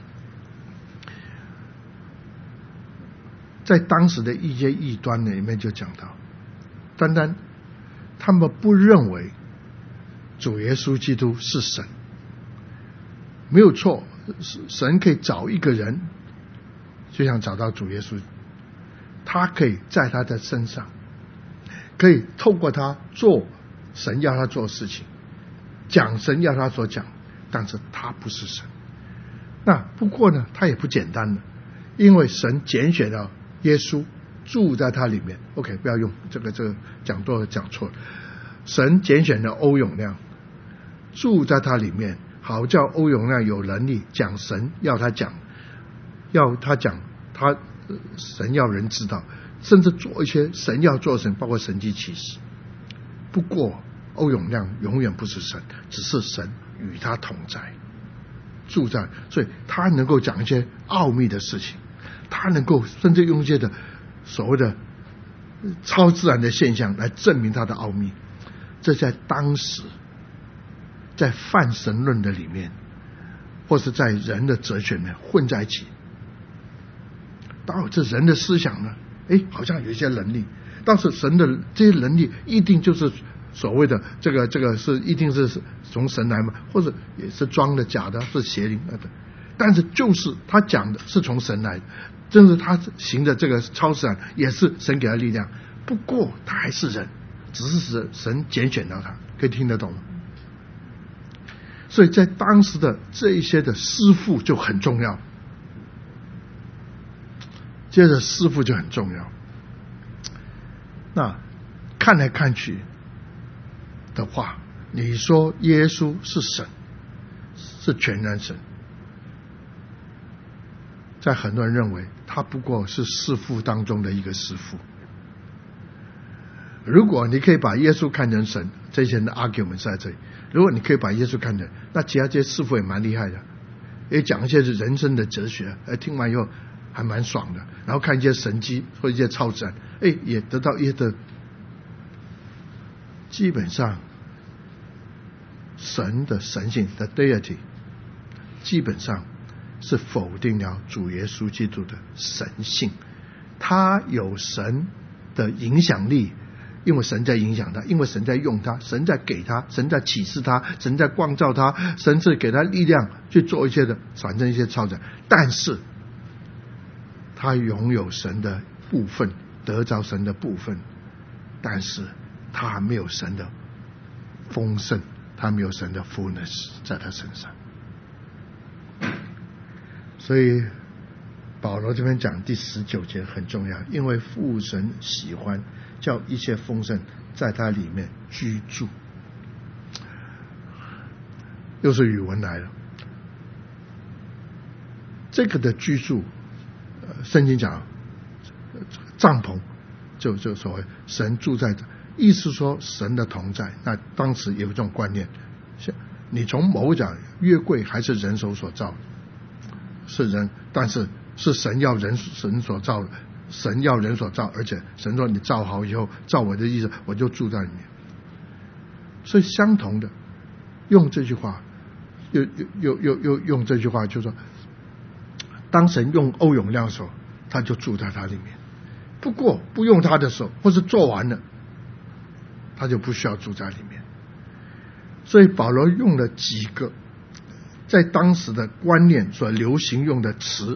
在当时的一些异端里面就讲到，单单他们不认为主耶稣基督是神，没有错，神可以找一个人，就像找到主耶稣，他可以在他的身上，可以透过他做神要他做的事情，讲神要他所讲，但是他不是神。那不过呢，他也不简单了，因为神拣选了耶稣住在他里面。 OK， 不要用这个这个讲多了讲错了，神拣选了欧永亮住在他里面，好叫欧永亮有能力讲神要他讲，要他讲他神要人知道，甚至做一些神要做的神，包括神迹奇事。不过欧永亮永远不是神，只是神与他同在，住在，所以他能够讲一些奥秘的事情，他能够甚至用一些的所谓的超自然的现象来证明他的奥秘。这在当时在泛神论的里面，或是在人的哲学里面混在一起。当然这人的思想呢，哎，好像有一些能力，但是神的这些能力一定就是所谓的这个这个是一定是从神来嘛，或者也是装的假的，是邪灵的，但是就是他讲的是从神来的，正是他行的这个超自然也是神给他力量。不过他还是人，只是神拣选到他，可以听得懂吗？所以在当时的这一些的师父就很重要，接着师父就很重要。那看来看去的话，你说耶稣是神，是全然神，在很多人认为他不过是师父当中的一个师父。如果你可以把耶稣看成神，这些人的 argument 在这里。如果你可以把耶稣看成，那其他这些师父也蛮厉害的，也讲一些人生的哲学，哎，听完以后还蛮爽的。然后看一些神迹或一些超自然，哎，也得到一些的。基本上，神的神性的 deity， 基本上是否定了主耶稣基督的神性。他有神的影响力，因为神在影响他，因为神在用他，神在给他，神在启示他，神在光照他，神是给他力量去做一些的产生一些超展。但是他拥有神的部分，得着神的部分，但是他没有神的丰盛，他没有神的 fullness 在他身上。所以保罗这边讲第十九节很重要，因为父神喜欢叫一切丰盛在他里面居住。又是语文来了，这个的居住，呃、圣经讲帐篷，就就所谓神住在这，意思说神的同在。那当时有一种观念， 像你从某讲约柜还是人手所造的，是人，但是是神要人神所造的，神要人所造，而且神说你造好以后，照我的意思，我就住在里面。所以相同的，用这句话，又又又又用这句话，就是说，当神用欧永亮的时候，他就住在他里面。不过不用他的时候，或是做完了，他就不需要住在里面。所以保罗用了几个在当时的观念所流行用的词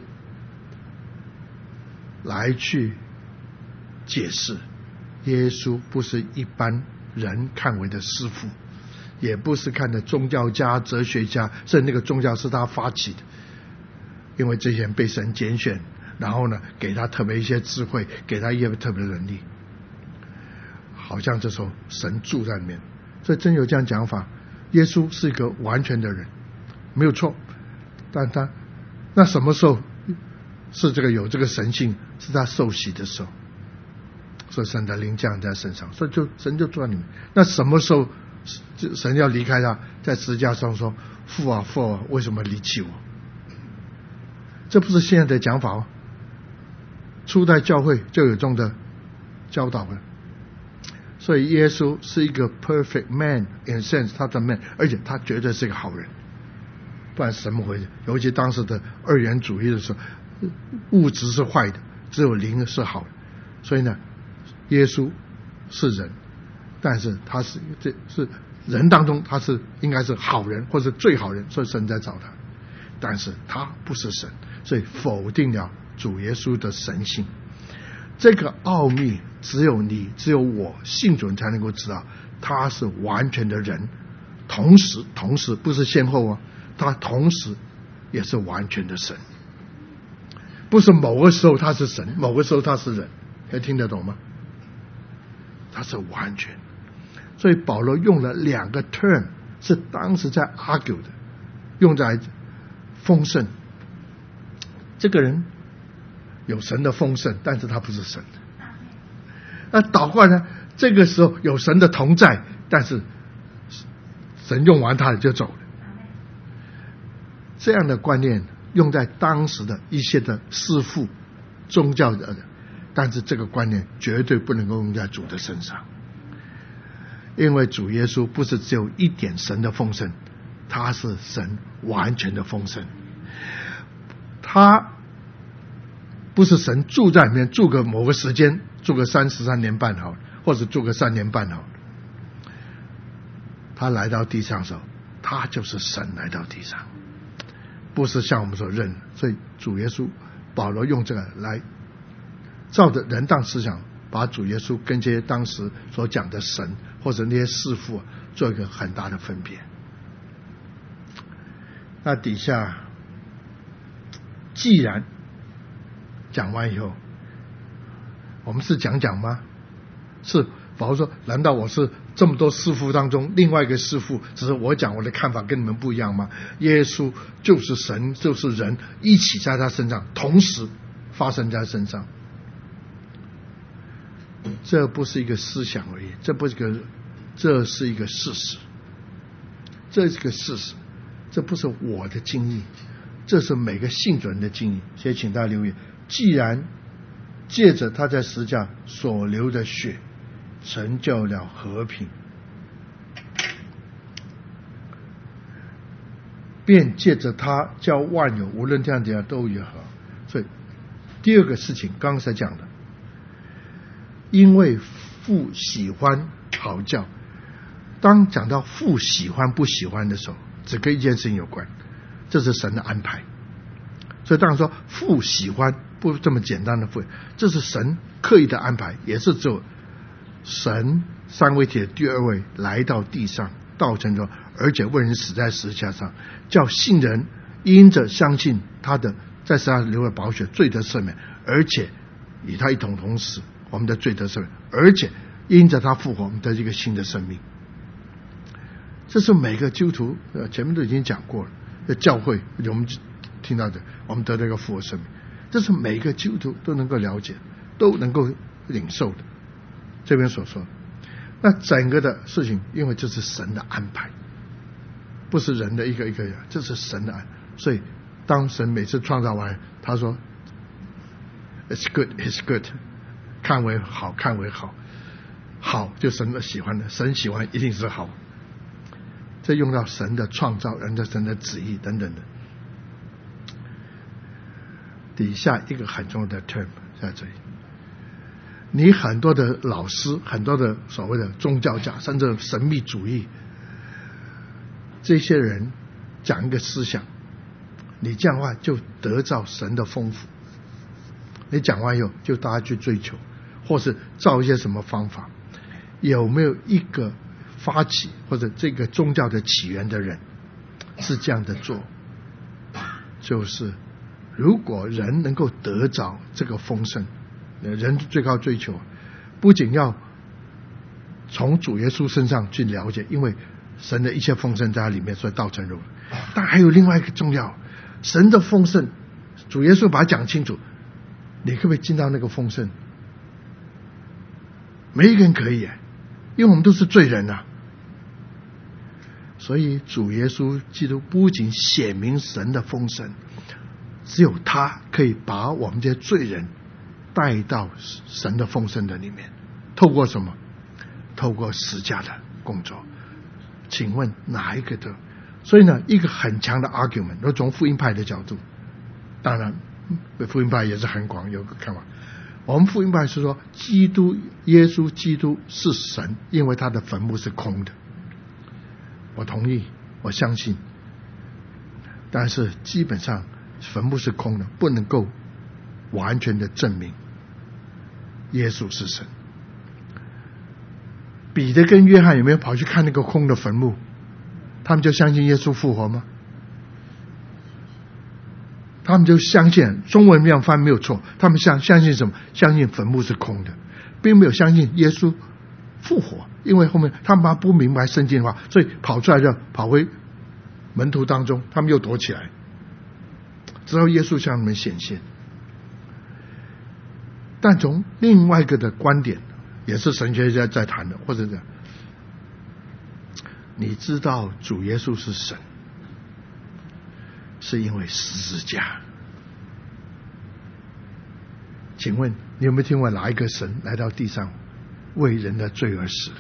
来去解释，耶稣不是一般人看为的师傅，也不是看的宗教家、哲学家，甚至那个宗教是他发起的，因为这些人被神拣选，然后呢给他特别一些智慧，给他一些特别的能力，好像这时候神住在里面。所以真有这样讲法，耶稣是一个完全的人，没有错，但他那什么时候是这个有这个神性？是他受洗的时候，所以神的灵降在身上，所以就神就住在里面。那什么时候神要离开他？在十字架上说：“父啊，父啊，为什么离弃我？”这不是现在的讲法哦，初代教会就有这种的教导了。所以耶稣是一个 perfect man in sense， 他的 man， 而且他绝对是一个好人，不然怎么回事？尤其当时的二元主义的时候，物质是坏的，只有灵是好的。所以呢，耶稣是人，但是他是这是人当中他是应该是好人或是最好人，所以神在找他，但是他不是神，所以否定了主耶稣的神性。这个奥秘只有你只有我信主才能够知道，他是完全的人，同时同时不是先后啊，他同时也是完全的神，不是某个时候他是神，某个时候他是人，可以听得懂吗？他是完全。所以保罗用了两个 term 是当时在 argue 的，用在丰盛，这个人有神的丰盛，但是他不是神。那倒过来呢，这个时候有神的同在，但是神用完他就走了。这样的观念用在当时的一些的师父宗教的，但是这个观念绝对不能够用在主的身上，因为主耶稣不是只有一点神的丰盛，他是神完全的丰盛。他不是神住在里面，住个某个时间，住个三十三年半好了，或者住个三年半好了。他来到地上的时候，他就是神来到地上，不是像我们所认。所以主耶稣，保罗用这个来照着人当思想，把主耶稣跟这些当时所讲的神或者那些师父做一个很大的分别。那底下既然讲完以后，我们是讲讲吗？是保罗说，难道我是这么多师父当中另外一个师父，只是我讲我的看法跟你们不一样吗？耶稣就是神就是人，一起在他身上同时发生在他身上。这不是一个思想而已，这不是一个，这是一个事实，这是一个事实，这不是我的经历，这是每个信主人的经历。所以请大家留意，既然借着他在十字架所流的血成就了和平，便借着他叫万有无论天上地下都与和。所以第二个事情刚才讲的，因为父喜欢好叫，当讲到父喜欢不喜欢的时候，只跟一件事情有关，这是神的安排。所以当然说父喜欢不这么简单的父，这是神刻意的安排，也是只有神三位体的第二位来到地上道成肉，而且为人死在十字架上，叫信人因着相信他的在十字架流的宝血罪得赦免，而且与他一同同死，我们的罪得赦免，而且因着他复活，我们得一个新的生命。这是每个基督徒呃前面都已经讲过了，教会我们听到的，我们得到一个复活生命，这是每个基督徒都能够了解，都能够领受的。这边所说，那整个的事情，因为这是神的安排， 不是人的一个一个，这是神的爱。所以当神每次创造完，他说 It's good, it's good， 看为好，看为好，好就神的喜欢的，神喜欢一定是好。这用到神的创造，人的神的旨意等等的。底下一个很重要的 term 在这里，你很多的老师，很多的所谓的宗教家，甚至神秘主义，这些人讲一个思想，你这样的话就得到神的丰富。你讲完以后，就大家去追求，或是照一些什么方法。有没有一个发起或者这个宗教的起源的人是这样的做？就是如果人能够得着这个丰盛，人最高追求不仅要从主耶稣身上去了解，因为神的一切丰盛在他里面，所以道成肉，但还有另外一个重要，神的丰盛主耶稣把它讲清楚，你可不可以进到那个丰盛？没一个人可以，因为我们都是罪人啊。所以主耶稣基督不仅显明神的丰盛，只有他可以把我们这些罪人带到神的丰盛的里面。透过什么？透过十架的工作。请问哪一个的？所以呢，一个很强的 argument， 如果从福音派的角度，当然福音派也是很广，有个看法。我们福音派是说，基督耶稣基督是神，因为他的坟墓是空的。我同意，我相信，但是基本上坟墓是空的，不能够完全的证明耶稣是神。彼得跟约翰有没有跑去看那个空的坟墓？他们就相信耶稣复活吗？他们就相信，中文这样翻没有错，他们相相信什么？相信坟墓是空的，并没有相信耶稣复活。因为后面他们不明白圣经的话，所以跑出来就跑回门徒当中，他们又躲起来，直到耶稣向他们显现。但从另外一个的观点，也是神学家在谈的，或者是你知道主耶稣是神，是因为十字架。请问你有没有听过哪一个神来到地上为人的罪而死的？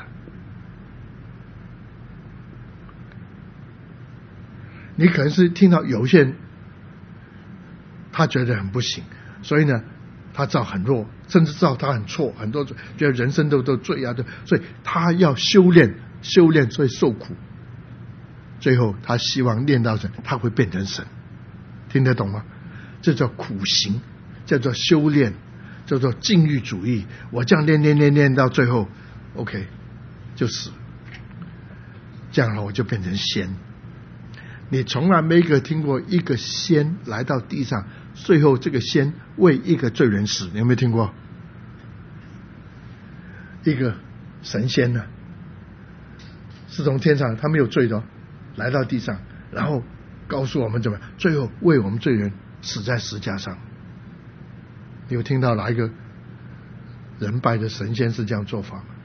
你可能是听到有些人他觉得很不行，所以呢他知道很弱，甚至知道他很错，很多觉得人生都都罪啊，所以他要修炼修炼，所以受苦，最后他希望练到神，他会变成神。听得懂吗？这叫苦行，叫做修炼，叫做禁欲主义。我这样练练练练到最后 OK 就死，这样的话我就变成仙。你从来没一个听过一个仙来到地上，最后这个仙为一个罪人死，你有没有听过？一个神仙呢、啊，是从天上，他没有罪的，来到地上，然后告诉我们怎么样，最后为我们罪人死在十字架上。你有听到哪一个人拜的神仙是这样做法吗？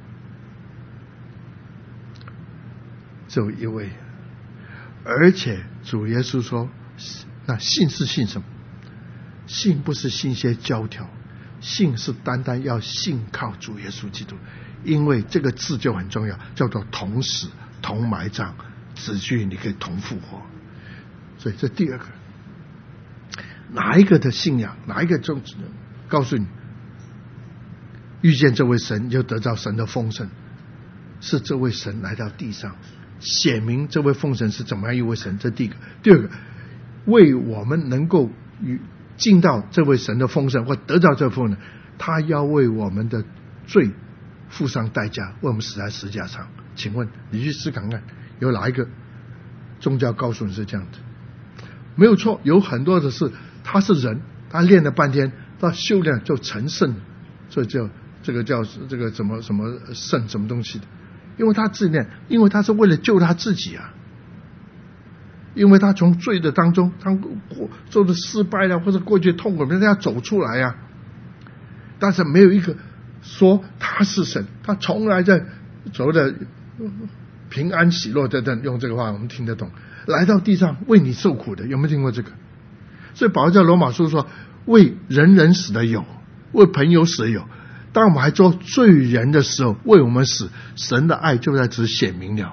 只有一位。而且主耶稣说，那信是信什么？信不是信些教条，信是单单要信靠主耶稣基督。因为这个字就很重要，叫做同死同埋葬，子句你可以同复活。所以这第二个，哪一个的信仰，哪一个宗旨，告诉你遇见这位神，你就得到神的丰盛，是这位神来到地上显明这位丰盛是怎么样一位神。这第一个。第二个，为我们能够进到这位神的丰盛或得到这位丰盛，他要为我们的罪付上代价，为我们死在十字架上。请问你去思考看，有哪一个宗教告诉你是这样子？没有错，有很多的是他是人，他练了半天，他修炼就成圣，所以叫这个叫这个什么什么圣什么东西的。因为他自恋，因为他是为了救他自己啊，因为他从罪的当中，他做的失败了或者过去痛苦，他要走出来啊。但是没有一个说他是神，他从来在所谓的平安喜乐等等，用这个话我们听得懂。 来到地上为你受苦的，有没有听过这个？所以保罗在罗马书说，为人人死的有，为朋友死的有。当我们还做罪人的时候，为我们死，神的爱就在此显明了。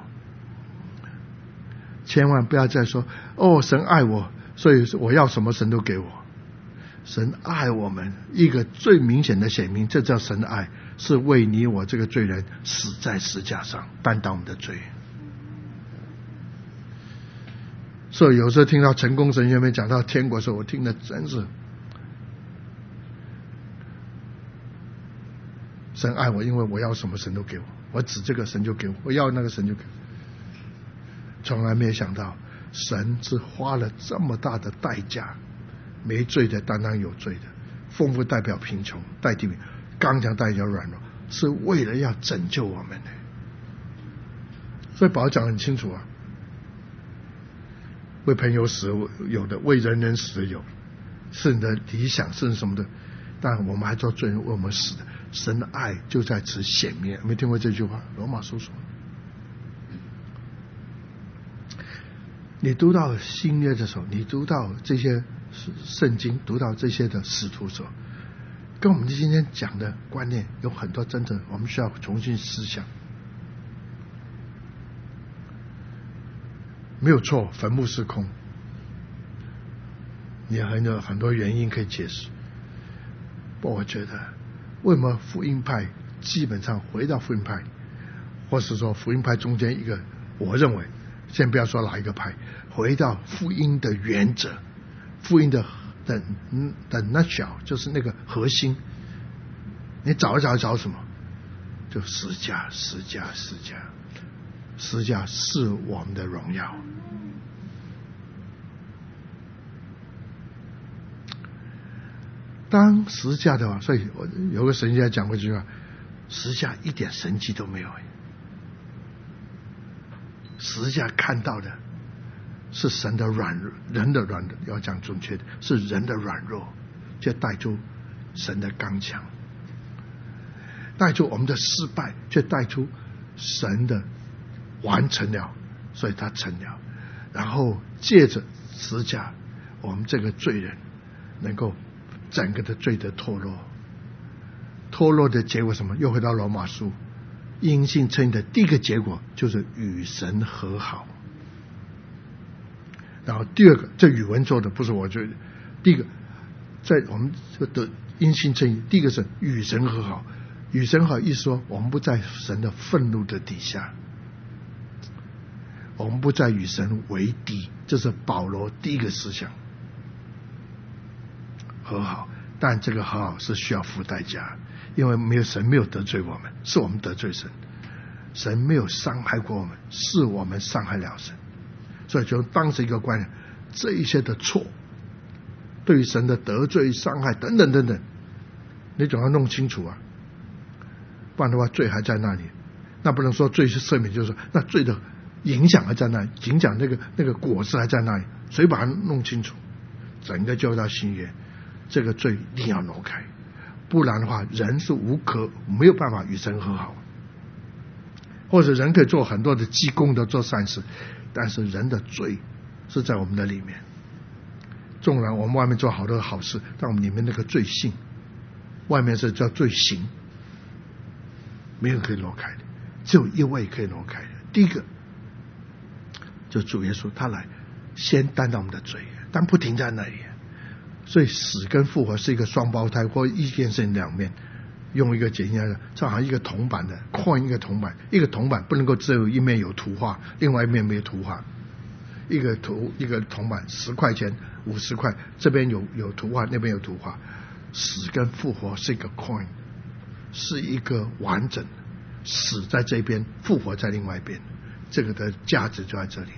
千万不要再说哦，神爱我，所以我要什么神都给我。神爱我们，一个最明显的显明，这叫神的爱，是为你我这个罪人死在十字架上，担当我们的罪。所以有时候听到成功神学们讲到天国的时候，我听的真是，神爱我，因为我要什么神都给我，我指这个神就给我，我要那个神就给我。从来没有想到神是花了这么大的代价，没罪的担当有罪的，丰富代表贫穷，代替刚强代表软弱，是为了要拯救我们的。所以保罗讲得很清楚啊，为朋友死有的，为人人死的有，是你的理想，是什么的，但我们还做罪人，为我们死的，神的爱就在此显明。有没有听过这句话？罗马书说，你读到新约的时候，你读到这些圣经，读到这些的使徒的时候，跟我们今天讲的观念有很多真正我们需要重新思想。没有错，坟墓是空，也很有很多原因可以解释。不过我觉得为什么福音派基本上回到福音派，或是说福音派中间一个，我认为先不要说哪一个派，回到福音的原则，福音的的的 nutshell 就是那个核心，你找一找找什么，就十架十架十架十架是我们的荣耀。当十架的话，所以我有个神学家讲过一句话，十架一点神迹都没有，十架看到的是神的软弱，人的软弱，要讲准确的是人的软弱，却带出神的刚强，带出我们的失败，却带出神的完成了，所以他成了。然后借着十架，我们这个罪人能够整个的罪的脱落，脱落的结果什么？又回到罗马书，因信称义的第一个结果就是与神和好。然后第二个，这语文做的不是我觉得，第一个在我们的因信称义，第一个是与神和好。与神和好意思说，我们不在神的愤怒的底下，我们不再与神为敌，这是保罗第一个思想。和好，但这个和好是需要付代价，因为没有神没有得罪我们，是我们得罪神；神没有伤害过我们，是我们伤害了神。所以就当时一个观念，这一些的错，对于神的得罪、伤害等等等等，你总要弄清楚啊，不然的话罪还在那里。那不能说罪是赦免，就是说那罪的影响还在那里，影响那个那个果子还在那里，所以把它弄清楚，整个就到新约。这个罪一定要挪开，不然的话人是无可没有办法与神和好。或者人可以做很多的积功德做善事，但是人的罪是在我们的里面。纵然我们外面做好多好事，但我们里面那个罪性，外面是叫罪行，没有可以挪开的，只有一位可以挪开的。第一个就主耶稣，他来先担当我们的罪，但不停在那里。所以死跟复活是一个双胞胎，或一件事情两面。用一个简单的，就好像一个铜板的 coin， 一个铜板，一个铜板不能够只有一面有图画，另外一面没有图画。一个图一个铜板十块钱五十块，这边有有图画，那边有图画。死跟复活是一个 coin， 是一个完整，死在这边，复活在另外一边，这个的价值就在这里。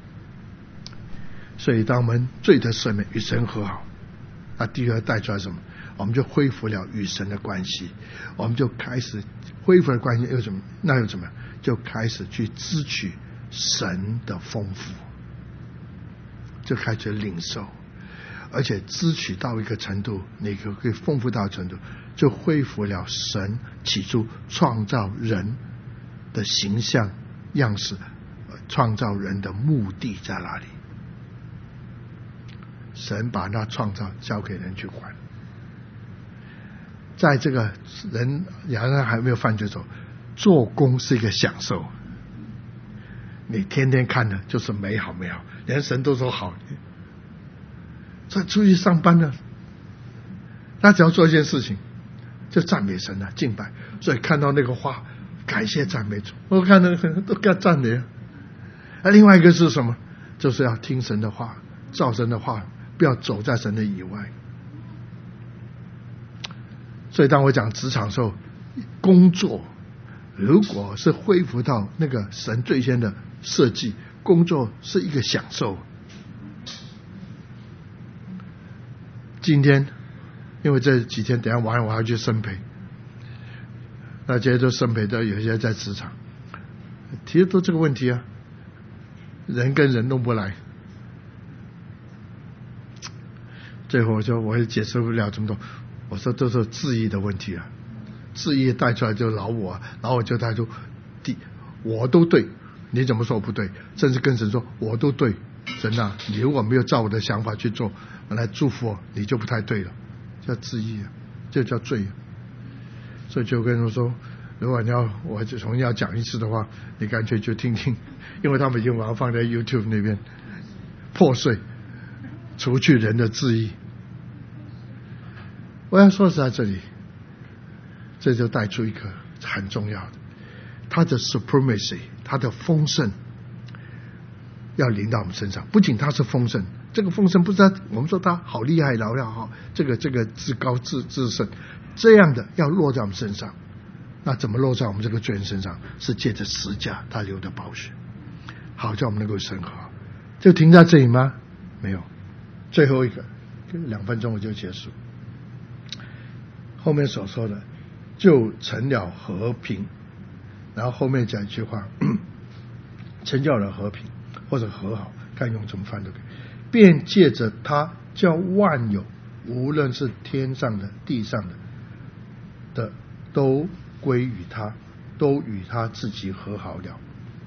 所以当我们罪的赦免与神和好，那第二带出来什么？我们就恢复了与神的关系，我们就开始恢复了关系，又什么？那又怎么？就开始去支取神的丰富，就开始领受，而且支取到一个程度，你可以丰富到程度，就恢复了神起初创造人的形象样式， 创造人的目的在哪里？神把那创造交给人去管。在这个人亚当还没有犯罪的时候，做工是一个享受，你天天看的就是美好美好，连神都说好。这出去上班呢，他只要做一件事情就赞美神啊，敬拜。所以看到那个花，感谢赞美主，我看到都给他赞美。啊，另外一个是什么？就是要听神的话，照神的话，不要走在神的以外。所以当我讲职场的时候，工作如果是恢复到那个神最先的设计，工作是一个享受。今天因为这几天等一下晚上我还要去生培，那这些都生培的有些在职场提的都这个问题啊，人跟人弄不来。最后我说我也解释不了这么多，我说这是字义的问题啊，字义带出来就老我，然后我就带出第我都对，你怎么说我不对？甚至跟神说我都对，神啊，你如果没有照我的想法去做来祝福我，你就不太对了，叫字义啊，这叫罪啊。所以就跟他说，如果你要我就重新要讲一次的话，你干脆就听听，因为他们已经把它放在 YouTube 那边破碎，除去人的字义。我要说是在这里，这就带出一个很重要的，他的 supremacy， 他的丰盛要临到我们身上。不仅他是丰盛，这个丰盛不是他我们说他好厉害，然后要好这个这个至高至至圣，这样的要落在我们身上。那怎么落在我们这个罪人身上？是借着十架他流的宝血，好叫我们能够生和。就停在这里吗？没有，最后一个两分钟我就结束。后面所说的就成了和平，然后后面讲一句话，成就了和平或者和好，看用怎么翻都可以，便借着他叫万有，无论是天上的地上的的都归于他，都与他自己和好了。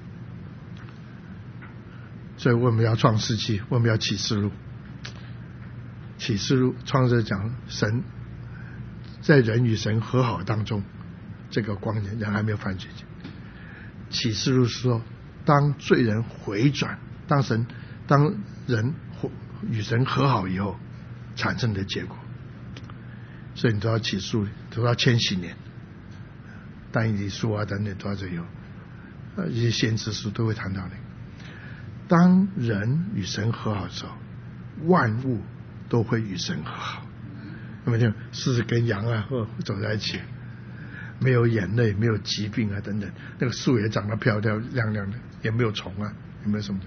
所以我们要创世纪，我们要启示录。启示录创世讲神在人与神和好当中，这个光年人还没有犯罪。启示录说，当罪人回转，当神当人与神和好以后产生的结果。所以你都要启示录，都要千禧年，但以理书啊等等都要这有，呃一些先知书都会谈到那个。当人与神和好的时候，万物都会与神和好。那么就狮子跟羊啊走在一起，没有眼泪，没有疾病啊等等，那个树也长得漂亮亮亮的，也没有虫啊，也没有什么。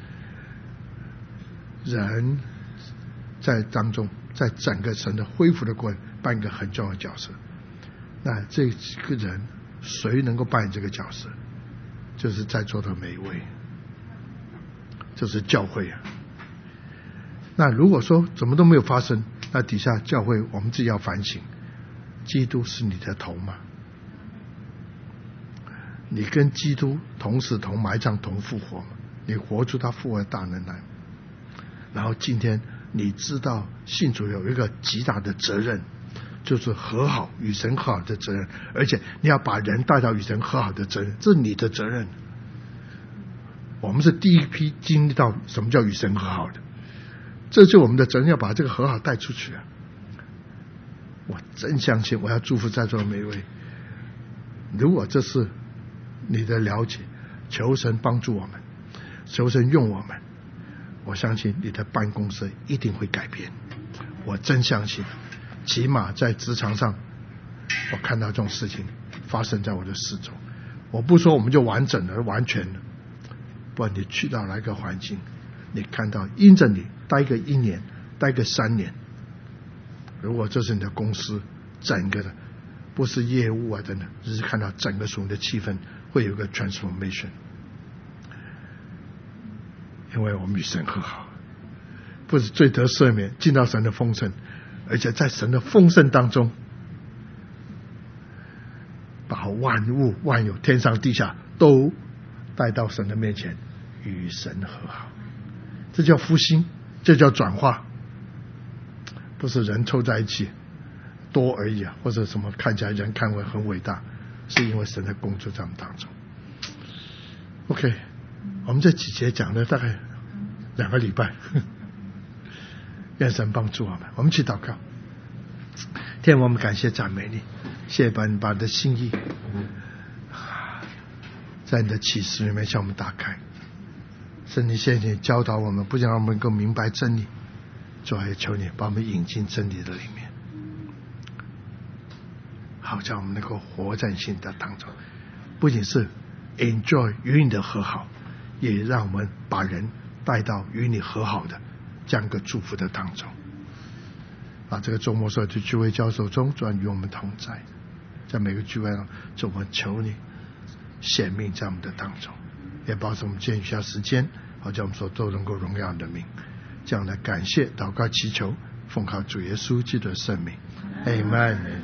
人在当中，在整个神的恢复的过程扮一个很重要的角色。那这个人谁能够扮演这个角色？就是在座的每一位，就是教会啊。那如果说怎么都没有发生，那底下教会我们自己要反省，基督是你的头吗？你跟基督同死同埋葬同复活吗？你活出他复活的大能来。然后今天你知道信主有一个极大的责任，就是和好，与神和好的责任，而且你要把人带到与神和好的责任，这是你的责任。我们是第一批经历到什么叫与神和好的，这就是我们的责任，要把这个和好带出去啊！我真相信，我要祝福在座的每一位，如果这是你的了解，求神帮助我们，求神用我们，我相信你的办公室一定会改变。我真相信，起码在职场上，我看到这种事情发生在我的四周。我不说我们就完整了、完全了，不然你去到哪个环境，你看到因着你待个一年，待个三年，如果这是你的公司整个的，不是业务啊等等，只是看到整个属灵的气氛会有个 transformation。因为我们与神和好，不是罪得赦免，进到神的丰盛，而且在神的丰盛当中，把万物万有天上地下都带到神的面前， 与神和好。这叫复兴，这叫转化，不是人凑在一起多而已啊，或者什么看起来人看为很伟大，是因为神的工作在我们当中。OK， 我们这几节讲了大概两个礼拜，愿神帮助我们。我们去祷告。天父，我们感谢赞美你，谢谢把你把你的心意在你的启示里面向我们打开。神，你谢谢你教导我们，不想让我们能够明白真理，主也求你把我们引进真理的里面，好叫我们能够活在你心的当中，不仅是 enjoy 与你的和好，也让我们把人带到与你和好的这样一个祝福的当中。把这个周末所有的聚会交手中，主与我们同在，在每个聚会上，主我们求你显明在我们的当中，也保守我们见一下时间，好叫我们所都能够荣耀你的名。这样来感谢、祷告、祈求，奉靠主耶稣基督的圣名，阿们。